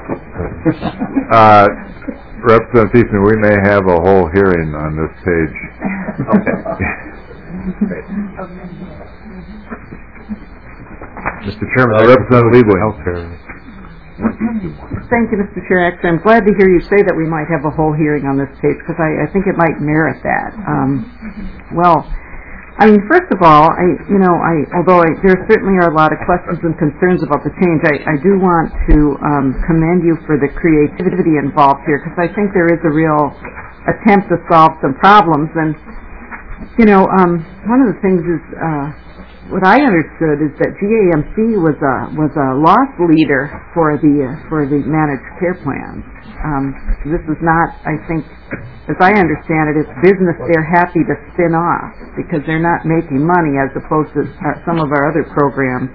S1: Representative Thiessen, we may have a whole hearing on this page.
S3: Mr. Chairman,
S1: Representative Liebling.
S3: Healthcare.
S6: Thank you, Mr. Chair. Actually, I'm glad to hear you say that we might have a whole hearing on this case, because I think it might merit that. First of all, although there certainly are a lot of questions and concerns about the change, I do want to commend you for the creativity involved here, because I think there is a real attempt to solve some problems. And, one of the things is what I understood is that GAMC was a loss leader for the managed care plans. This is not, I think, as I understand it, it's business they're happy to spin off because they're not making money as opposed to some of our other programs.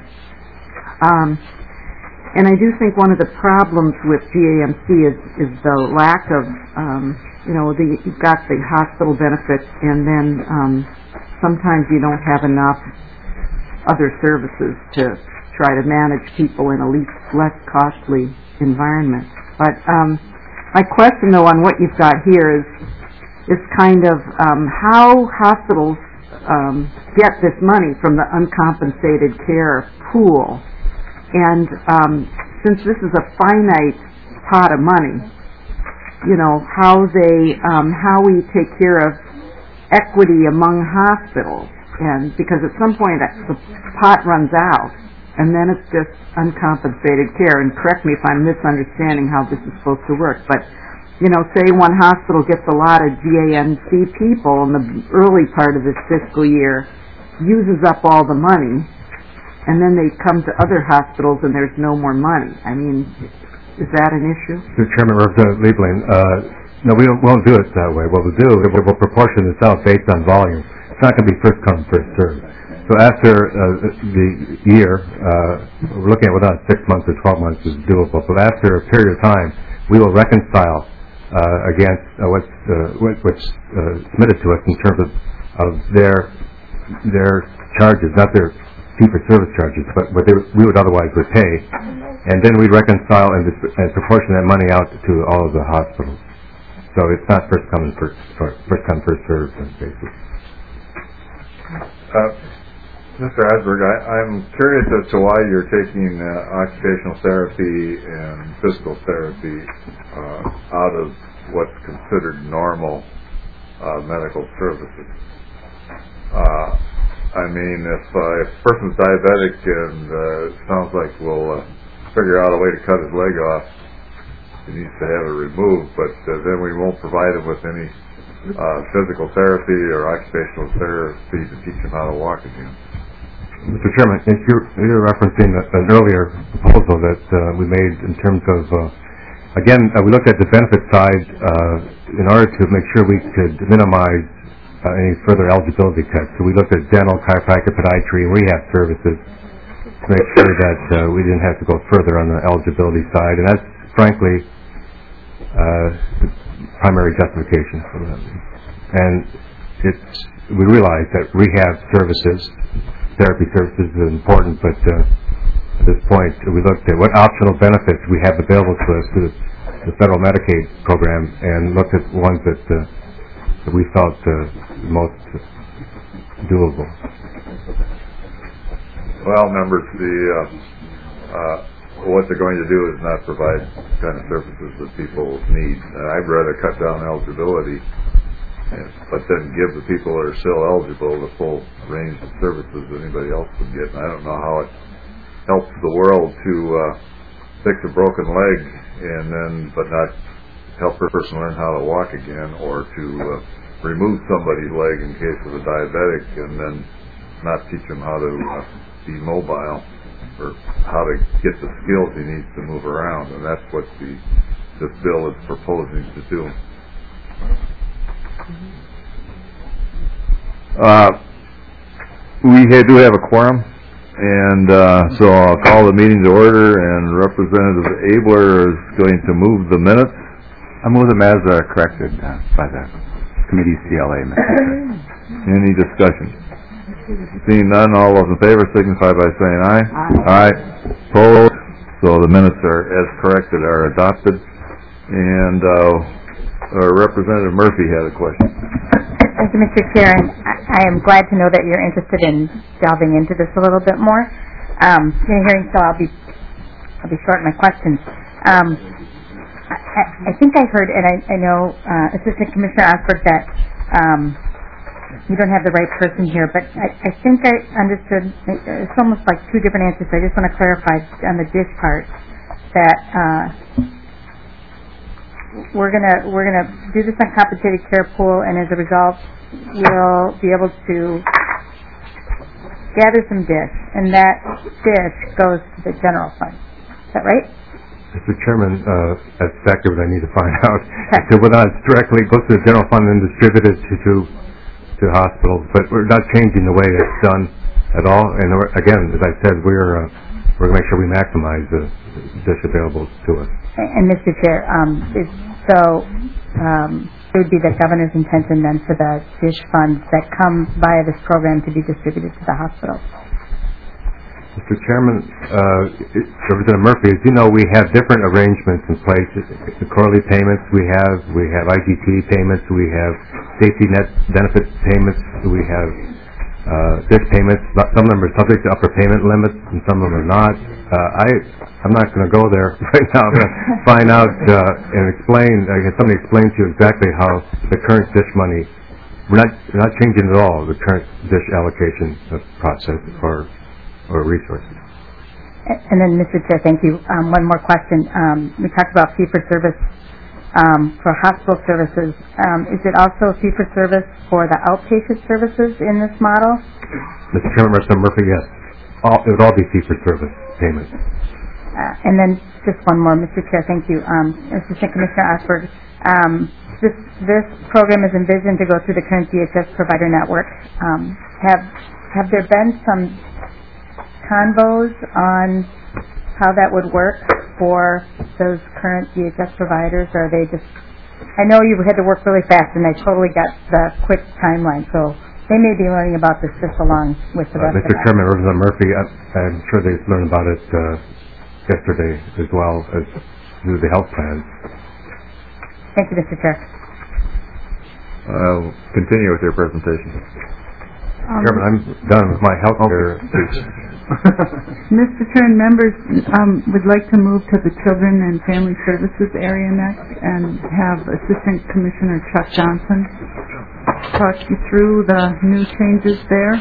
S6: And I do think one of the problems with GAMC is the lack of, you've got the hospital benefits and then sometimes you don't have enough other services to try to manage people in a less costly environment. But my question, though, on what you've got here is kind of how hospitals get this money from the uncompensated care pool. And since this is a finite pot of money, how we take care of equity among hospitals, and because at some point the pot runs out, and then it's just uncompensated care. And correct me if I'm misunderstanding how this is supposed to work, but say one hospital gets a lot of GAMC people in the early part of this fiscal year, uses up all the money, and then they come to other hospitals and there's no more money. I mean, is that an issue?
S3: Mr. Chairman, Representative Liebling, no, we won't do it that way. What we'll do, we'll proportion this out based on volume. It's not going to be first come, first served. So after the year, we're looking at whether 6 months or 12 months is doable. But after a period of time, we will reconcile against what's submitted to us in terms of their charges, not their fee-for-service charges, but what we would otherwise would pay, and then we reconcile and proportion that money out to all of the hospitals. So it's not first come, first served basis.
S1: Mr. Asberg, I'm curious as to why you're taking occupational therapy and physical therapy out of what's considered normal medical services. I mean, if a person's diabetic and it sounds like we'll figure out a way to cut his leg off, he needs to have it removed, but then we won't provide him with any physical therapy or occupational therapy to teach him how to walk again.
S3: Mr. Chairman, if you're referencing an earlier proposal that we made in terms of, we looked at the benefit side in order to make sure we could minimize any further eligibility cuts. So we looked at dental, chiropractic, podiatry, and rehab services to make sure that we didn't have to go further on the eligibility side. And that's, frankly, the primary justification for that. And we realize that rehab services, therapy services is important, but at this point we looked at what optional benefits we have available to us through the federal Medicaid program and looked at ones that we felt most doable.
S1: Well, members, what they're going to do is not provide the kind of services that people need. I'd rather cut down eligibility, but then give the people that are still eligible the full range of services that anybody else would get. And I don't know how it helps the world to fix a broken leg but not help a person learn how to walk again, or to remove somebody's leg in case of a diabetic and then not teach him how to be mobile or how to get the skills he needs to move around. And that's what this bill is proposing to do. We do have a quorum, and so I'll call the meeting to order, and Representative Abler is going to move the minutes.
S5: I move them as corrected by the committee's CLA.
S1: Any discussion? Seeing none, all those in favor signify by saying aye. Aye. Opposed? So the minutes as corrected are adopted. And Representative Murphy had a question.
S7: Thank you, Mr. Chair. And I am glad to know that you're interested in delving into this a little bit more. Hearing so, I'll be short in my questions. I think I heard, and I know Assistant Commissioner Asberg, that you don't have the right person here, but I think I understood. It's almost like two different answers. So I just want to clarify on the dish part that we're gonna do this uncompensated care pool, and as a result, we'll be able to gather some dish, and that dish goes to the general fund. Is that right?
S3: Mr. Chairman, that's exactly what I need to find out. So whether or not it directly goes to the general fund and distributed to hospitals, but we're not changing the way it's done at all. And again, as I said, we're going to make sure we maximize the dish available to us.
S7: And Mr. Chair, it would be the governor's intention then for the dish funds that come via this program to be distributed to the hospitals.
S3: Mr. Chairman, Representative Murphy, as you know, we have different arrangements in place. The quarterly payments we have IGT payments, we have safety net benefit payments, we have dish payments. Some of them are subject to upper payment limits, and some of them are not. I'm not going to go there right now. I'm going to find out and explain. Have somebody explain to you exactly how the current dish money. We're not changing at all the current dish allocation process or resources.
S7: And then, Mr. Chair, thank you. One more question. We talked about fee-for-service for hospital services. Is it also fee-for-service for the outpatient services in this model?
S3: Mr. Chairman, Representative Murphy, yes. It would all be fee-for-service payments.
S7: And then just one more, Mr. Chair, thank you. Assistant Commissioner Osberg, this program is envisioned to go through the current DHS provider network. Have there been some convos on how that would work for those current DHS providers, or are they just... I know you had to work really fast, and I totally got the quick timeline, so they may be learning about this just along with the rest of us.
S3: Mr. Chairman, Representative Murphy, I'm sure they've learned about it yesterday as well as through the health plans.
S7: Thank you, Mr. Chair.
S1: I'll continue with your presentation.
S3: Chairman, I'm done with my health care.
S2: Mr. Chair and members, would like to move to the Children and Family Services area next and have Assistant Commissioner Chuck Johnson talk you through the new changes there.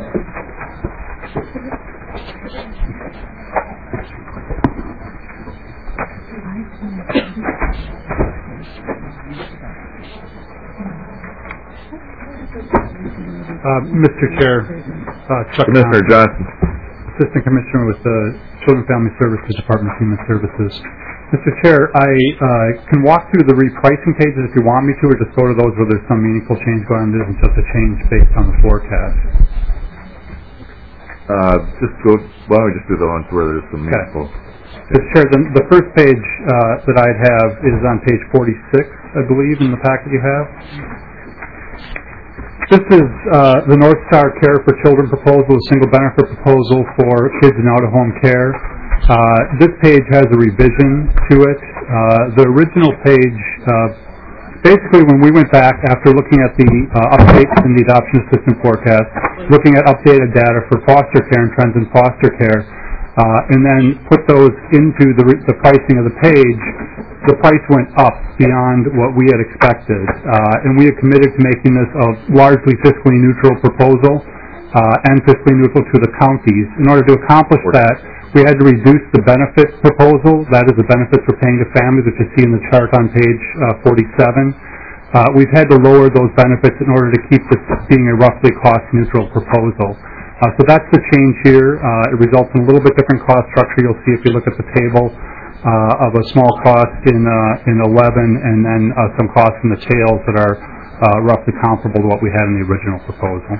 S8: Mr. Chair, Chuck
S1: Commissioner Johnson.
S8: Assistant Commissioner with the Children and Family Services Department of Human Services. Mr. Chair, I can walk through the repricing pages if you want me to, or just go to those where there's some meaningful change going on. It isn't just a change based on the forecast.
S1: Why don't we just do the ones where there's some meaningful.
S8: Mr. Chair, the first page that I'd have is on page 46, I believe, in the packet you have. This is the North Star Care for Children proposal, a single benefit proposal for kids in out-of-home care. This page has a revision to it. The original page, basically when we went back after looking at the updates in the adoption assistance forecast, looking at updated data for foster care and trends in foster care, and then put those into the pricing of the page, the price went up beyond what we had expected. And we had committed to making this a largely fiscally neutral proposal and fiscally neutral to the counties. In order to accomplish that, we had to reduce the benefit proposal. That is the benefits we're paying to families, which you see in the chart on page 47. We've had to lower those benefits in order to keep this being a roughly cost-neutral proposal. So that's the change here. It results in a little bit different cost structure. You'll see if you look at the table of a small cost in 11 and then some costs in the tails that are roughly comparable to what we had in the original proposal.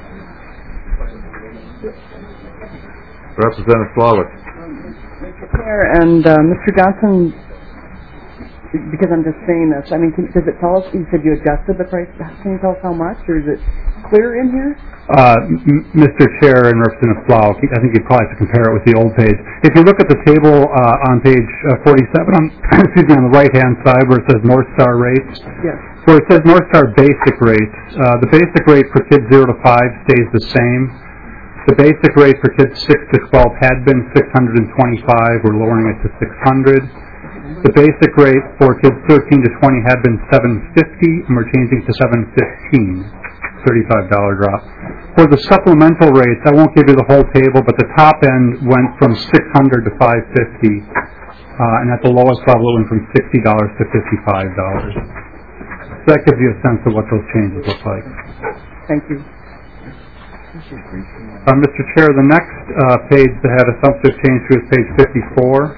S1: Representative Slawik.
S9: Mr. Chair and Mr. Johnson, because I'm just saying this, I mean, does it tell us, you said you adjusted the price, can you tell us how much, or is it clear in here?
S8: Mr. Chair and Representative Slawik, I think you probably have to compare it with the old page. If you look at the table on page 47, on the right-hand side where it says North Star rates,
S9: yes.
S8: Where it says North Star basic rates, the basic rate for kids 0 to 5 stays the same. The basic rate for kids 6 to 12 had been $625. We're lowering it to $600. The basic rate for kids 13 to 20 had been $750, and we're changing to $715. $35 drop. For the supplemental rates, I won't give you the whole table, but the top end went from $600 to $550, and at the lowest level it went from $60 to $55. So that gives you a sense of what those changes look like.
S9: Thank you.
S8: Mr. Chair, the next page that had a substantive change to is page 54.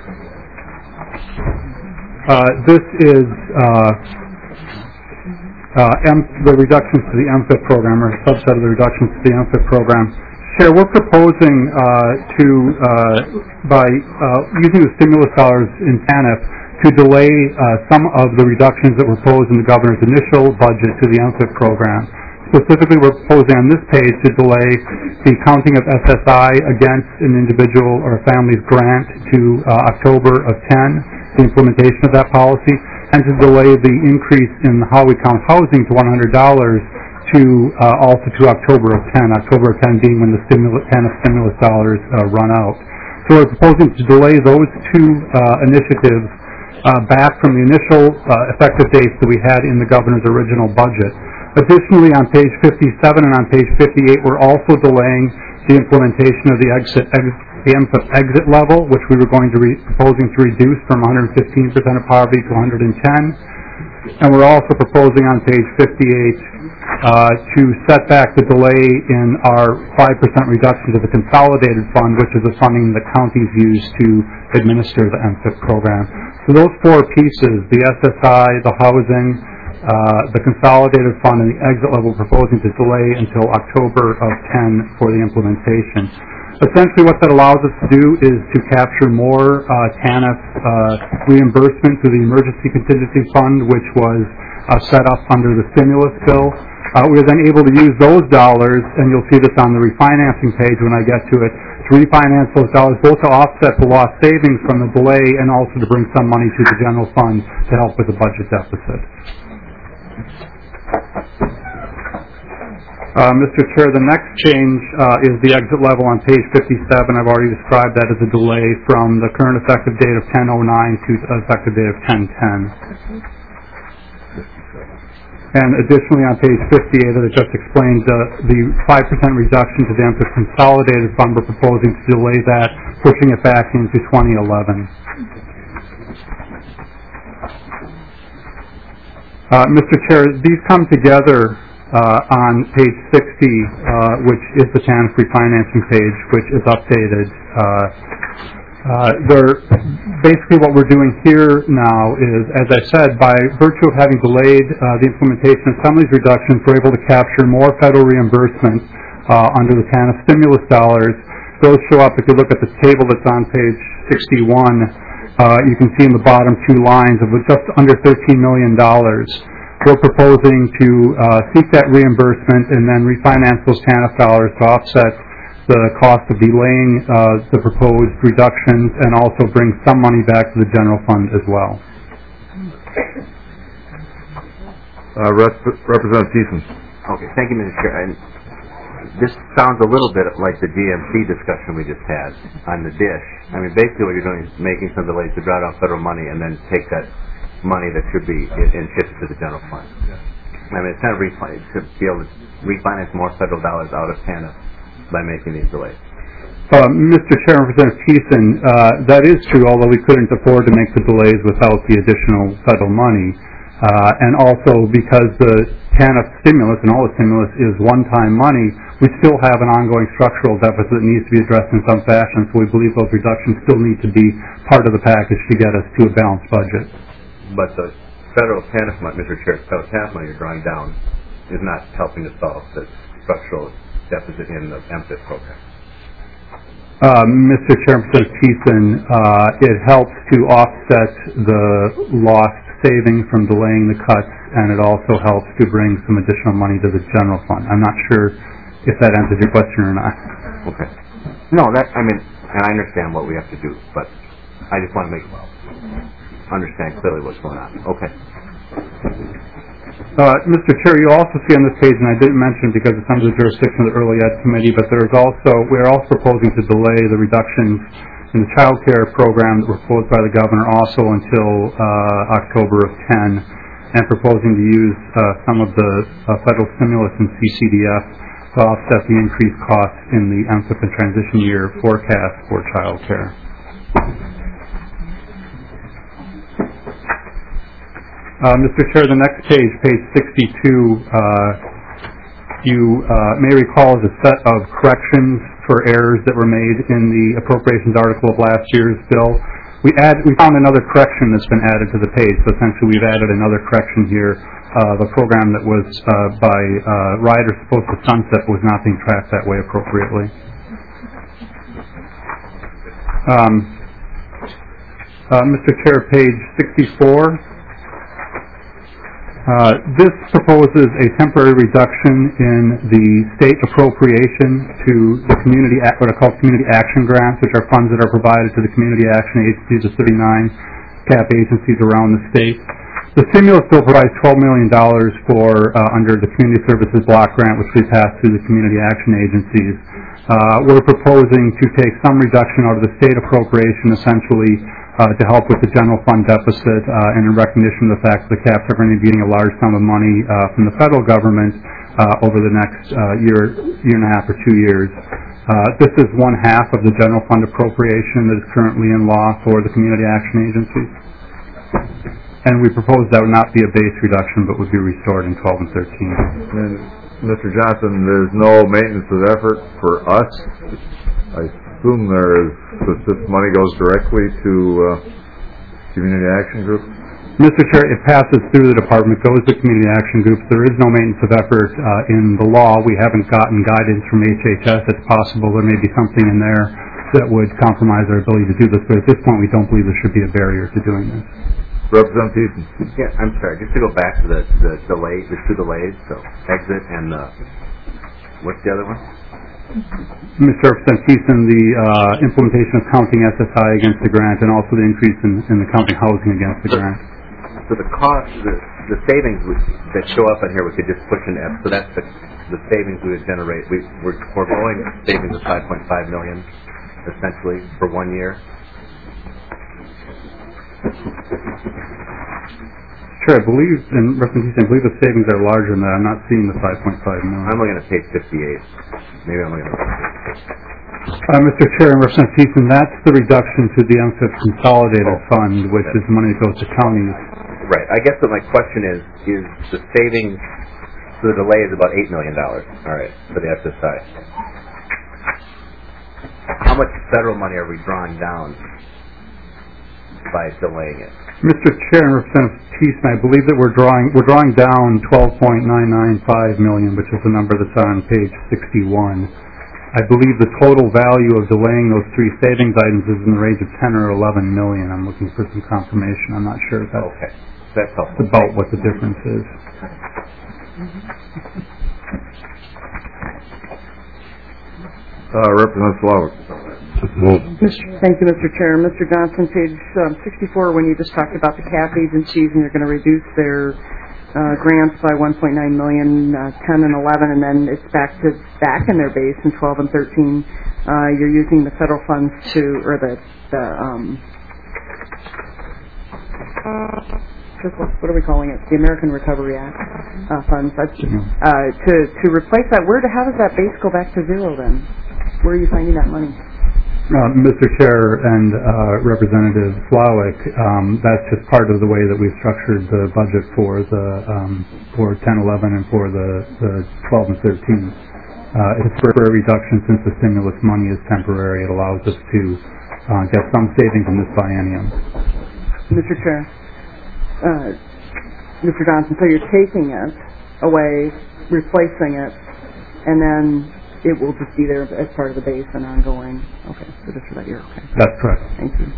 S8: This is the reductions to the MFIP program, or a subset of the reductions to the MFIP program. Chair, we're proposing by using the stimulus dollars in TANF to delay some of the reductions that were proposed in the governor's initial budget to the MFIP program. Specifically, we're proposing on this page to delay the counting of SSI against an individual or a family's grant to October of 10, the implementation of that policy, and to delay the increase in how we count housing to $100 to also to October of 10, October of 10 being when the TANF stimulus dollars run out. So we're proposing to delay those two initiatives back from the initial effective dates that we had in the governor's original budget. Additionally, on page 57 and on page 58, we're also delaying the implementation of the MFIP exit level, which we were going to proposing to reduce from 115% of poverty to 110. And we're also proposing on page 58 to set back the delay in our 5% reduction to the consolidated fund, which is the funding that counties use to administer the MFIP program. So those four pieces, the SSI, the housing, the consolidated fund, and the exit level, proposing to delay until October of 10 for the implementation. Essentially what that allows us to do is to capture more TANF reimbursement through the emergency contingency fund, which was set up under the stimulus bill. We're then able to use those dollars, and you'll see this on the refinancing page when I get to it, to refinance those dollars both to offset the lost savings from the delay and also to bring some money to the general fund to help with the budget deficit. Mr. Chair, the next change is the exit level on page 57. I've already described that as a delay from the current effective date of 10/09 to the effective date of 10/10. And additionally, on page 58, as I just explained, the 5% reduction to the MFIP consolidated fund, we're proposing to delay that, pushing it back into 2011. Mr. Chair, these come together on page 60, which is the TANF refinancing page, which is updated. Basically what we're doing here now is, as I said, by virtue of having delayed the implementation of some of these reductions, we're able to capture more federal reimbursement under the TANF stimulus dollars. Those show up, if you look at the table that's on page 61, you can see in the bottom two lines of just under $13 million. We're proposing to seek that reimbursement and then refinance those TANF dollars to offset the cost of delaying the proposed reductions and also bring some money back to the general fund as well.
S1: Representative Thiessen.
S4: Okay, thank you, Mr. Chair. And this sounds a little bit like the GMC discussion we just had on the dish. I mean, basically what you're doing is making some delays to draw down federal money and then take that money that should be and shift it to the general fund. Yeah. I mean, it's kind of to be able to refinance more federal dollars out of TANF by making these delays.
S8: Mr. Chair, Representative Thiessen, that is true, although we couldn't afford to make the delays without the additional federal money. And also because the TANF stimulus and all the stimulus is one-time money, we still have an ongoing structural deficit that needs to be addressed in some fashion, so we believe those reductions still need to be part of the package to get us to a balanced budget.
S4: But the federal TANF money, Mr. Chair, federal TANF money you're drawing down is not helping to solve the structural deficit in the MFIP program.
S8: Mr. Chair, Representative Thiessen, it helps to offset the lost savings from delaying the cuts, and it also helps to bring some additional money to the general fund. I'm not sure if that answers your question or not.
S4: Okay. No, I mean, and I understand what we have to do, but I just want to understand clearly what's going on. Okay.
S8: Mr. Chair, you also see on this page, and I didn't mention it because it's under the jurisdiction of the Early Ed Committee, but we're also proposing to delay the reductions in the child care program that were proposed by the governor also until October of 10, and proposing to use some of the federal stimulus in CCDF to offset the increased costs in the MFIP and transition year forecast for child care. Mr. Chair, the next page, page 62, you may recall, is a set of corrections for errors that were made in the appropriations article of last year's bill. We found another correction that's been added to the page, so essentially we've added another correction here. The program that was by rider supposed to sunset was not being tracked that way appropriately. Mr. Chair, page 64. This proposes a temporary reduction in the state appropriation to the what are called community action grants, which are funds that are provided to the community action agencies, the 39 CAP agencies around the state. The stimulus bill provides $12 million for under the community services block grant, which we passed through the community action agencies. We're proposing to take some reduction out of the state appropriation, essentially to help with the general fund deficit, and in recognition of the fact that the CAPs are going to be getting a large sum of money from the federal government over the next year and a half or 2 years. This is 1/2 of the general fund appropriation that is currently in law for the community action agencies. And we propose that would not be a base reduction, but would be restored in 12 and 13.
S1: And Mr. Johnson, there's no maintenance of effort for us. I assume there is, that this money goes directly to community action groups?
S8: Mr. Chair, it passes through the department, goes to community action groups. There is no maintenance of effort in the law. We haven't gotten guidance from HHS. It's possible there may be something in there that would compromise our ability to do this, but at this point we don't believe there should be a barrier to doing this.
S1: Representative.
S4: Yeah, I'm sorry. Just to go back to the delay, the 2 delays, so exit and what's the other one?
S8: Mr. Representative, the implementation of counting SSI against the grant, and also the increase in the counting housing against the grant.
S4: So the cost, the savings that show up in here, we could just push in F. So that's the savings we would generate. We're foregoing savings of $5.5 million, essentially, for 1 year.
S8: Sure, I believe, and Representative, I believe the savings are larger than that. I'm not seeing the $5.5 million.
S4: I'm looking at page 58. Maybe I'm looking at page 58.
S8: Mr. Chair and Representative, that's the reduction to the MFIP Consolidated Fund, which is money that goes to counties.
S4: Right. I guess what my question is the savings, so the delay is about $8 million, all right, for the SSI. How much federal money are we drawing down by delaying it?
S8: Mr. Chair and Representative Thiessen, I believe that we're drawing down $12.995 million, which is the number that's on page 61. I believe the total value of delaying those 3 savings items is in the range of 10 or 11 million. I'm looking for some confirmation. I'm not sure if that's,
S4: okay. That's helpful.
S8: About what the difference is.
S1: Representative Slavic.
S9: Thank you, Mr. Chair. Mr. Johnson, page 64, when you just talked about the CAP agencies and you're going to reduce their grants by 1.9 million, 10 and 11, and then it's back in their base in 12 and 13. You're using the federal funds what are we calling it? The American Recovery Act funds. To replace that, how does that base go back to zero then? Where are you finding that money?
S8: Mr. Chair and Representative Slawick, that's just part of the way that we've structured the budget for for 10, 11, and for the 12 and 13. It's for a reduction since the stimulus money is temporary. It allows us to get some savings in this biennium.
S9: Mr. Chair, Mr. Johnson, so you're taking it away, replacing it, and then it will just be there as part of the base and ongoing. Okay, so just for that year. Okay.
S8: That's correct.
S9: Thank you.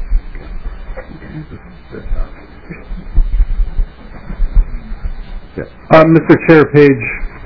S1: Okay.
S8: Mr. Chair, page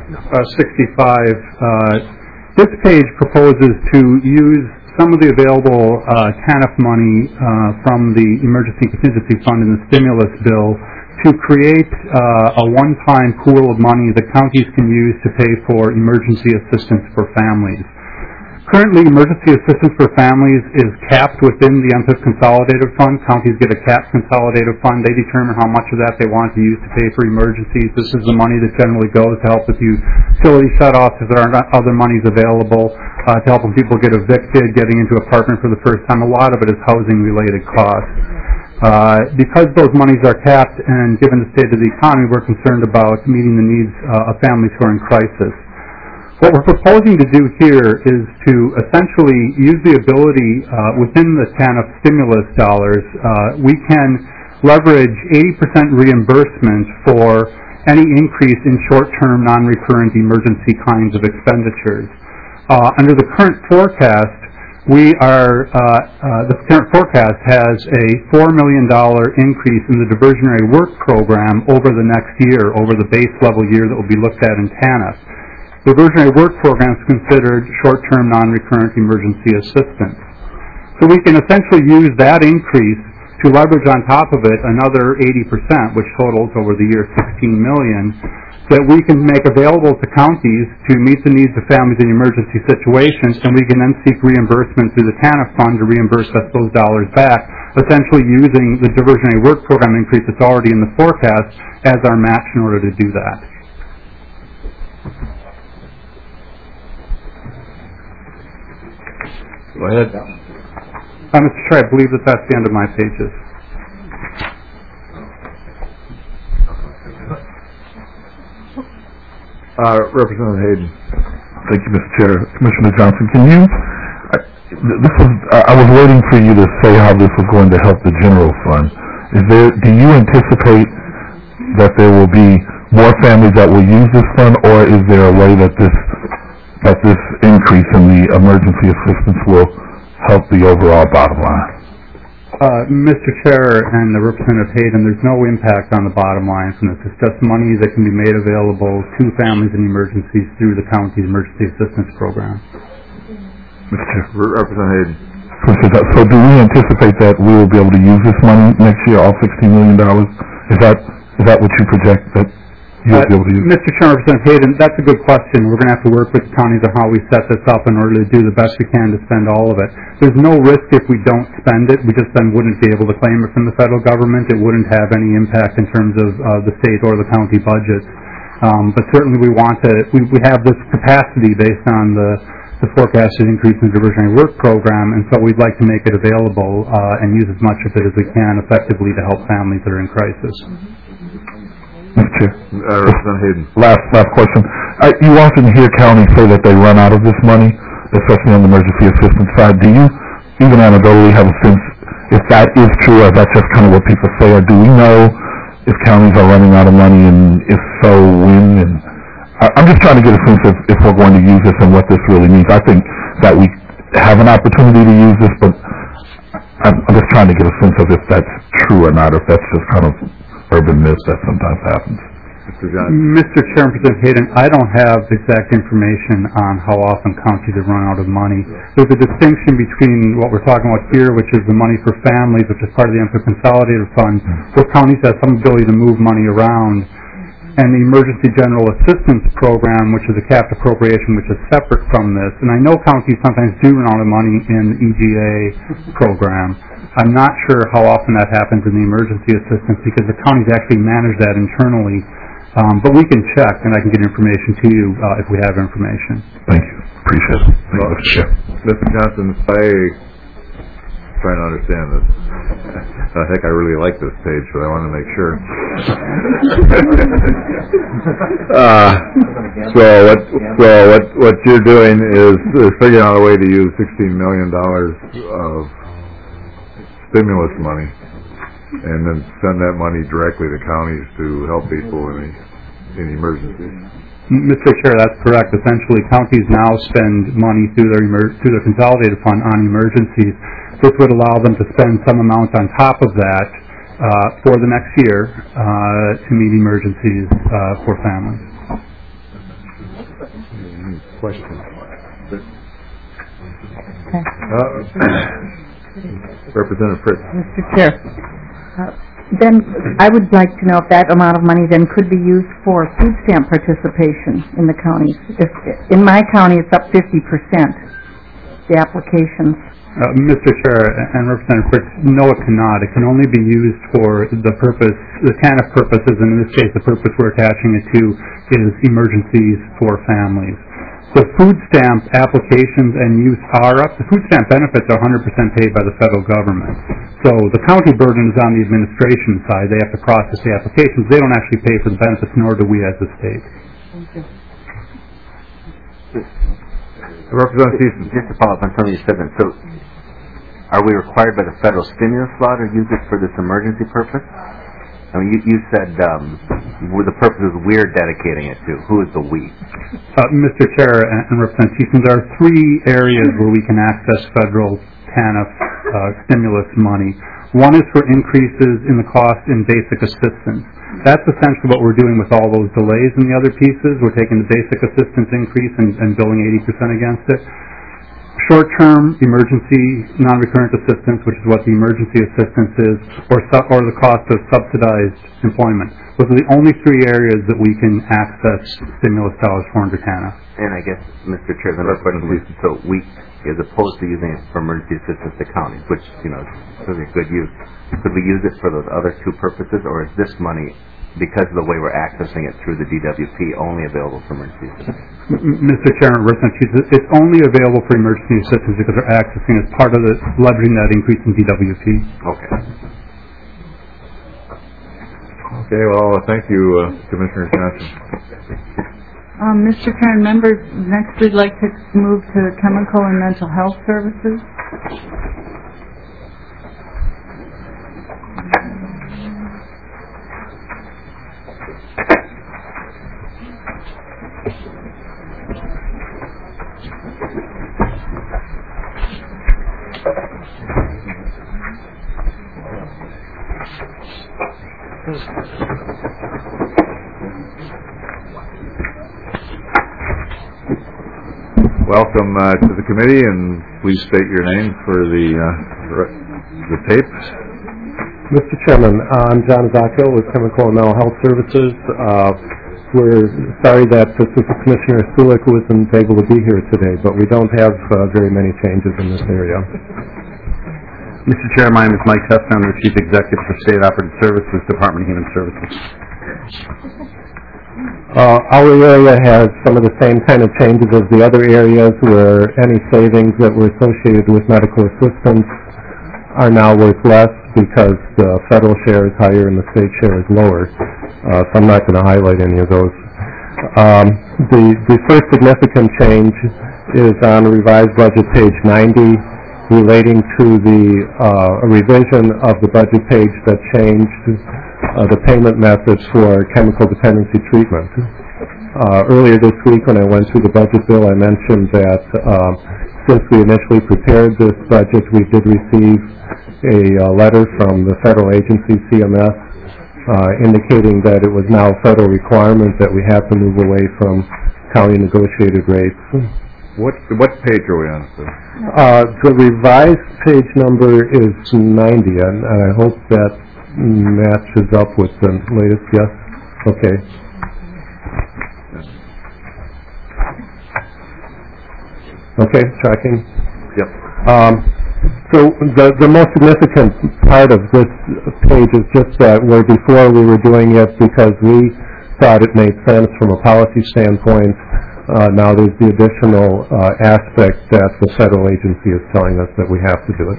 S8: 65. This page proposes to use some of the available TANF money from the Emergency Contingency Fund in the stimulus bill to create a one-time pool of money that counties can use to pay for emergency assistance for families. Currently, emergency assistance for families is capped within the MPIP Consolidated Fund. Counties get a capped consolidated fund. They determine how much of that they want to use to pay for emergencies. This is the money that generally goes to help with utility shutoffs if there are not other monies available, to help when people get evicted, getting into an apartment for the first time. A lot of it is housing-related costs. Because those monies are capped and given the state of the economy, we're concerned about meeting the needs of families who are in crisis. What we're proposing to do here is to essentially use the ability within the TANF stimulus dollars, we can leverage 80% reimbursement for any increase in short-term, non-recurrent emergency kinds of expenditures. Under the current forecast, the current forecast has a $4 million increase in the diversionary work program over the next year, over the base level year that will be looked at in TANF. The diversionary work program is considered short-term, non-recurrent emergency assistance. So we can essentially use that increase to leverage on top of it another 80%, which totals over the year $16 million, that we can make available to counties to meet the needs of families in emergency situations, and we can then seek reimbursement through the TANF fund to reimburse us those dollars back, essentially using the diversionary work program increase that's already in the forecast as our match in order to do that.
S1: Go ahead.
S8: Mr. Chair, I believe that's the end of my pages.
S1: Representative Hayden.
S10: Thank you, Mr. Chair. Commissioner Johnson, can you, I was waiting for you to say how this was going to help the general fund. Do you anticipate that there will be more families that will use this fund, or is there a way that this increase in the emergency assistance will help the overall bottom line?
S8: Mr. Chair and the Representative Hayden, there's no impact on the bottom line from this. It's just money that can be made available to families in emergencies through the county's emergency assistance program.
S10: Mr. Chair.
S1: Representative Hayden.
S10: So do we anticipate that we will be able to use this money next year, all $16 million? Is that what you project that you'll be able to use?
S8: Mr. Chair, Representative Hayden, that's a good question. We're going to have to work with the counties on how we set this up in order to do the best we can to spend all of it. There's no risk if we don't spend it. We just then wouldn't be able to claim it from the federal government. It wouldn't have any impact in terms of the state or the county budgets. But certainly we have this capacity based on the forecasted increase in the diversionary work program, and so we'd like to make it available and use as much of it as we can effectively to help families that are in crisis.
S10: Mr. Chair.
S1: Representative Hayden.
S10: Last question. You often hear counties say that they run out of this money, especially on the emergency assistance side. Do you, even anecdotally, have a sense if that is true, or is that just kind of what people say, or do we know if counties are running out of money, and if so, when? And I'm just trying to get a sense of if we're going to use this and what this really means. I think that we have an opportunity to use this, but I'm just trying to get a sense of if that's true or not, or if that's just kind of urban myth that sometimes happens.
S1: Mr. Johnson.
S8: Mr. Chair and Representative Hayden, I don't have exact information on how often counties have run out of money. There's a distinction between what we're talking about here, which is the money for families, which is part of the MPIP Consolidated Fund, where counties have some ability to move money around, and the Emergency General Assistance Program, which is a capped appropriation, which is separate from this. And I know counties sometimes do run out of money in the EGA program. I'm not sure how often that happens in the emergency assistance because the counties actually manage that internally. But we can check, and I can get information to you if we have information.
S10: Thank you. Appreciate it. Thank you, Mr. Chair.
S1: Mr. Johnson, trying to understand this. I think I really like this page, but I want to make sure. So what you're doing is figuring out a way to use $16 million of stimulus money and then send that money directly to counties to help people in emergencies.
S8: Mr. Chair, that's correct. Essentially, counties now spend money through their consolidated fund on emergencies. This would allow them to spend some amount on top of that for the next year to meet emergencies for families.
S1: Questions?
S7: Okay.
S1: Representative Fritz.
S7: Mr. Chair, then I would like to know if that amount of money then could be used for food stamp participation in the counties. In my county, it's up 50%, the applications.
S8: Mr. Chair and Representative Fritz, no, it cannot. It can only be used for the purpose, the TANF purposes, and in this case, the purpose we're attaching it to is emergencies for families. The food stamp applications and use are up. The food stamp benefits are 100% paid by the federal government. So the county burden is on the administration side. They have to process the applications. They don't actually pay for the benefits, nor do we as a state.
S1: Representative Easton.
S4: Just to follow up on something you said then, so are we required by the federal stimulus law to use it for this emergency purpose? I mean, you said the purposes we're dedicating it to. Who is the we?
S8: Mr. Chair and Representative Easton, there are three areas where we can access federal TANF stimulus money. One is for increases in the cost in basic assistance. That's essentially what we're doing with all those delays in the other pieces. We're taking the basic assistance increase and billing 80% against it. Short-term emergency non-recurrent assistance, which is what the emergency assistance is, or the cost of subsidized employment. Those are the only three areas that we can access stimulus dollars for under TANF.
S4: And I guess, Mr. Chair, the next question is, so we, as opposed to using it for emergency assistance to counties, which, you know, is a good use, could we use it for those other two purposes, or is this money, because of the way we're accessing it through the DWP, only available for emergency assistance?
S8: Mr. Chairman, it's only available for emergency assistance because we're accessing as part of the leveraging that increase in DWP.
S4: Okay.
S1: Okay, well, thank you, Commissioner Johnson.
S2: Mr. Chairman, members, next we'd like to move to chemical and mental health services.
S1: Welcome to the committee, and please state your name for the tape.
S11: Mr. Chairman, I'm John Zacco with Chemical and Mental Health Services. We're sorry that Assistant Commissioner Sulik wasn't able to be here today, but we don't have very many changes in this area.
S3: Mr. Chair, my name is Mike Testa. I'm the Chief Executive for State Operative Services, Department of Human Services.
S11: Our area has some of the same kind of changes as the other areas, where any savings that were associated with medical assistance are now worth less because the federal share is higher and the state share is lower. So I'm not going to highlight any of those. The first significant change is on revised budget page 90, relating to the revision of the budget page that changed the payment method for chemical dependency treatment. Earlier this week when I went through the budget bill, I mentioned that since we initially prepared this budget, we did receive a letter from the federal agency, CMS, indicating that it was now a federal requirement that we have to move away from county negotiated rates.
S1: What page are we on, sir?
S11: The revised page number is 90, and I hope that matches up with the latest. Yes? Okay. Okay, tracking.
S1: Yep.
S11: So the most significant part of this page is just that where before we were doing it because we thought it made sense from a policy standpoint, now there's the additional aspect that the federal agency is telling us that we have to do it.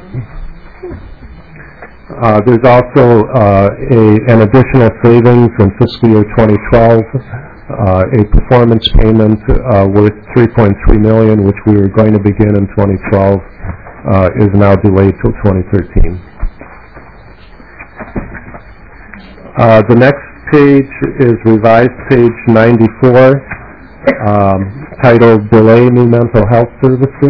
S11: There's also an additional savings in fiscal year 2012, a performance payment worth $3.3 million, which we were going to begin in 2012, is now delayed till 2013. The next page is revised page 94, titled Delay New Mental Health Services.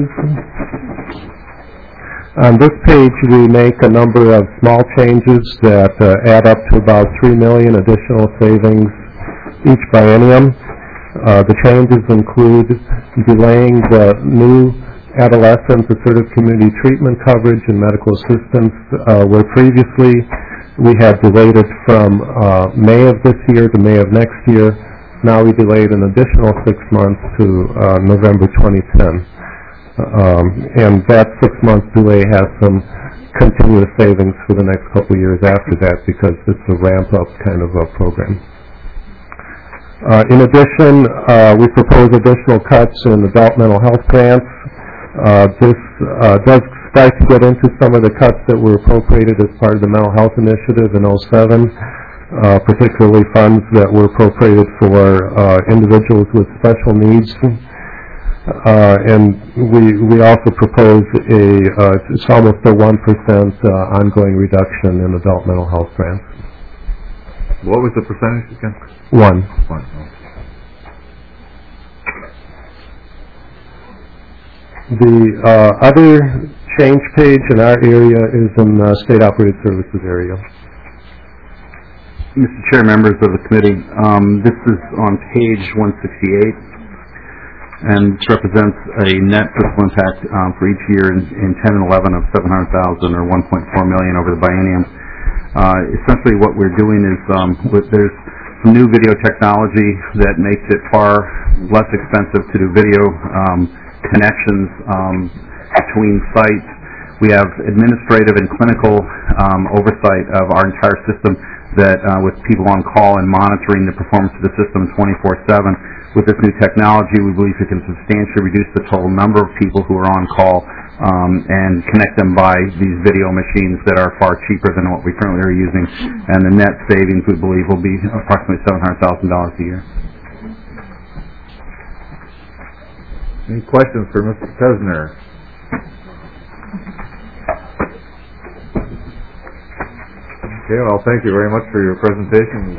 S11: On this page, we make a number of small changes that add up to about $3 million additional savings each biennium. The changes include delaying the new adolescent assertive community treatment coverage and medical assistance, where previously we had delayed it from May of this year to May of next year. Now we delayed an additional 6 months to November 2010. And that 6-month delay has some continuous savings for the next couple of years after that because it's a ramp-up kind of a program. In addition, we propose additional cuts in adult mental health grants. This does start to get into some of the cuts that were appropriated as part of the mental health initiative in 2007, particularly funds that were appropriated for individuals with special needs. And we also propose it's almost a 1% ongoing reduction in adult mental health grants.
S1: What was the percentage again?
S11: 1. The other change page in our area is in state operated services area.
S3: Mr. Chair, members of the committee, this is on page 168, and this represents a net fiscal impact for each year in 10 and 11 of $700,000 or $1.4 million over the biennium. Essentially, what we're doing is there's some new video technology that makes it far less expensive to do video connections between sites. We have administrative and clinical oversight of our entire system that with people on call and monitoring the performance of the system 24/7. With this new technology, we believe we can substantially reduce the total number of people who are on call and connect them by these video machines that are far cheaper than what we currently are using. And the net savings, we believe, will be approximately $700,000 a year.
S1: Any questions for Mr. Pesner? Okay, well, thank you very much for your presentation.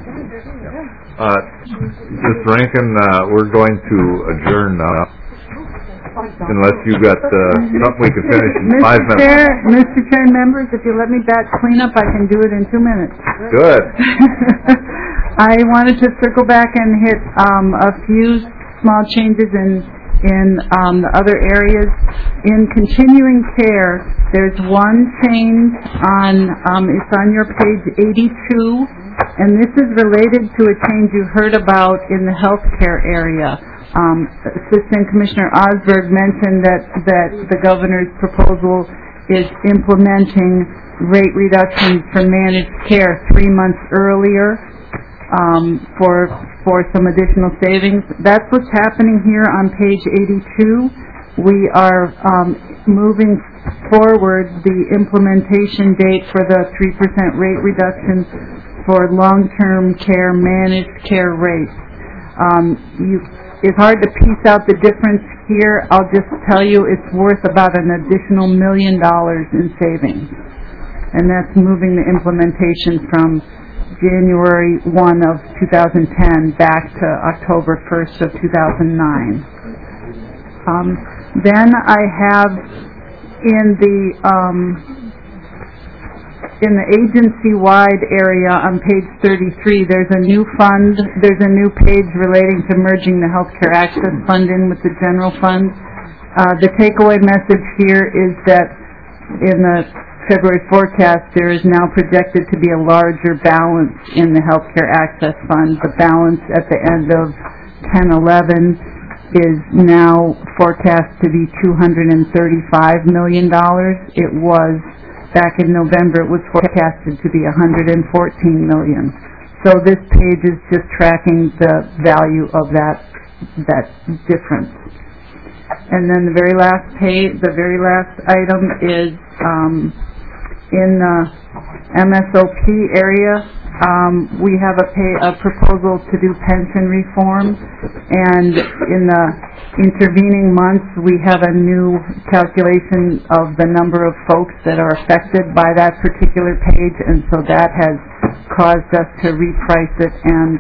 S1: Mr. Rankin, we're going to adjourn now, unless you've got something we can finish in 5 minutes.
S2: Mr. Chair and members, if you let me batch cleanup, I can do it in 2 minutes.
S1: Good.
S2: I wanted to circle back and hit a few small changes in the other areas. In continuing care, there's one change it's on your page 82, and this is related to a change you heard about in the healthcare area. Assistant Commissioner Osberg mentioned that the governor's proposal is implementing rate reductions for managed care 3 months earlier for some additional savings. That's what's happening here on page 82. We are moving forward the implementation date for the 3% rate reduction for long-term care, managed care rates. It's hard to piece out the difference here. I'll just tell you it's worth about an additional $1 million in savings. And that's moving the implementation from January 1 of 2010 back to October 1st of 2009. Then I have in the agency-wide area on page 33, there's a new page relating to merging the Healthcare Access Fund in with the general fund. The takeaway message here is that in the February forecast, there is now projected to be a larger balance in the Healthcare Access Fund. The balance at the end of 10-11 is now forecast to be $235 million. It was, back in November, it was forecasted to be $114 million. So this page is just tracking the value of that difference. And then the very last item is in the MSOP area. We have a proposal to do pension reform, and in the intervening months we have a new calculation of the number of folks that are affected by that particular page, and so that has caused us to reprice it, and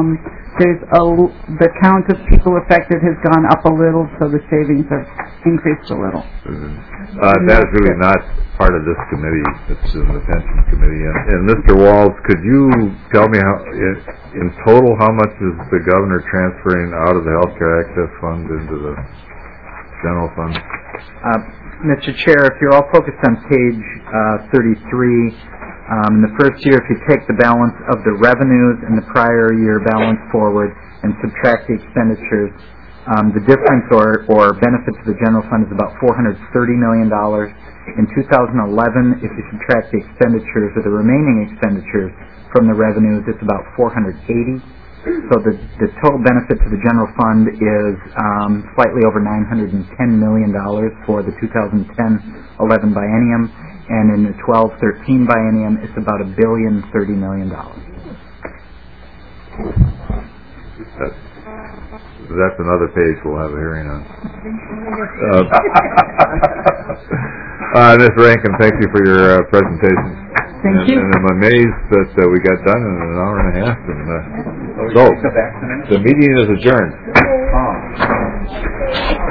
S2: the count of people affected has gone up a little, so the savings have increased a little.
S1: That is really not part of this committee. It's in the pension committee. And Mr. Walz, could you tell me how, in total, how much is the governor transferring out of the Healthcare Access Fund into the general fund?
S12: Mr. Chair, if you're all focused on page 33, in the first year, if you take the balance of the revenues and the prior year balance forward and subtract the expenditures, the difference or benefit to the general fund is about $430 million. In 2011, if you subtract the expenditures or the remaining expenditures from the revenues, it's about $480. So the total benefit to the general fund is slightly over $910 million for the 2010-11 biennium, and in the 12-13 biennium, it's about $1,030 million.
S1: that's another page we'll have a hearing on. Ms. Rankin, thank you for your presentation.
S2: Thank you.
S1: And I'm amazed that we got done in an hour and a half. And, so, the meeting is adjourned.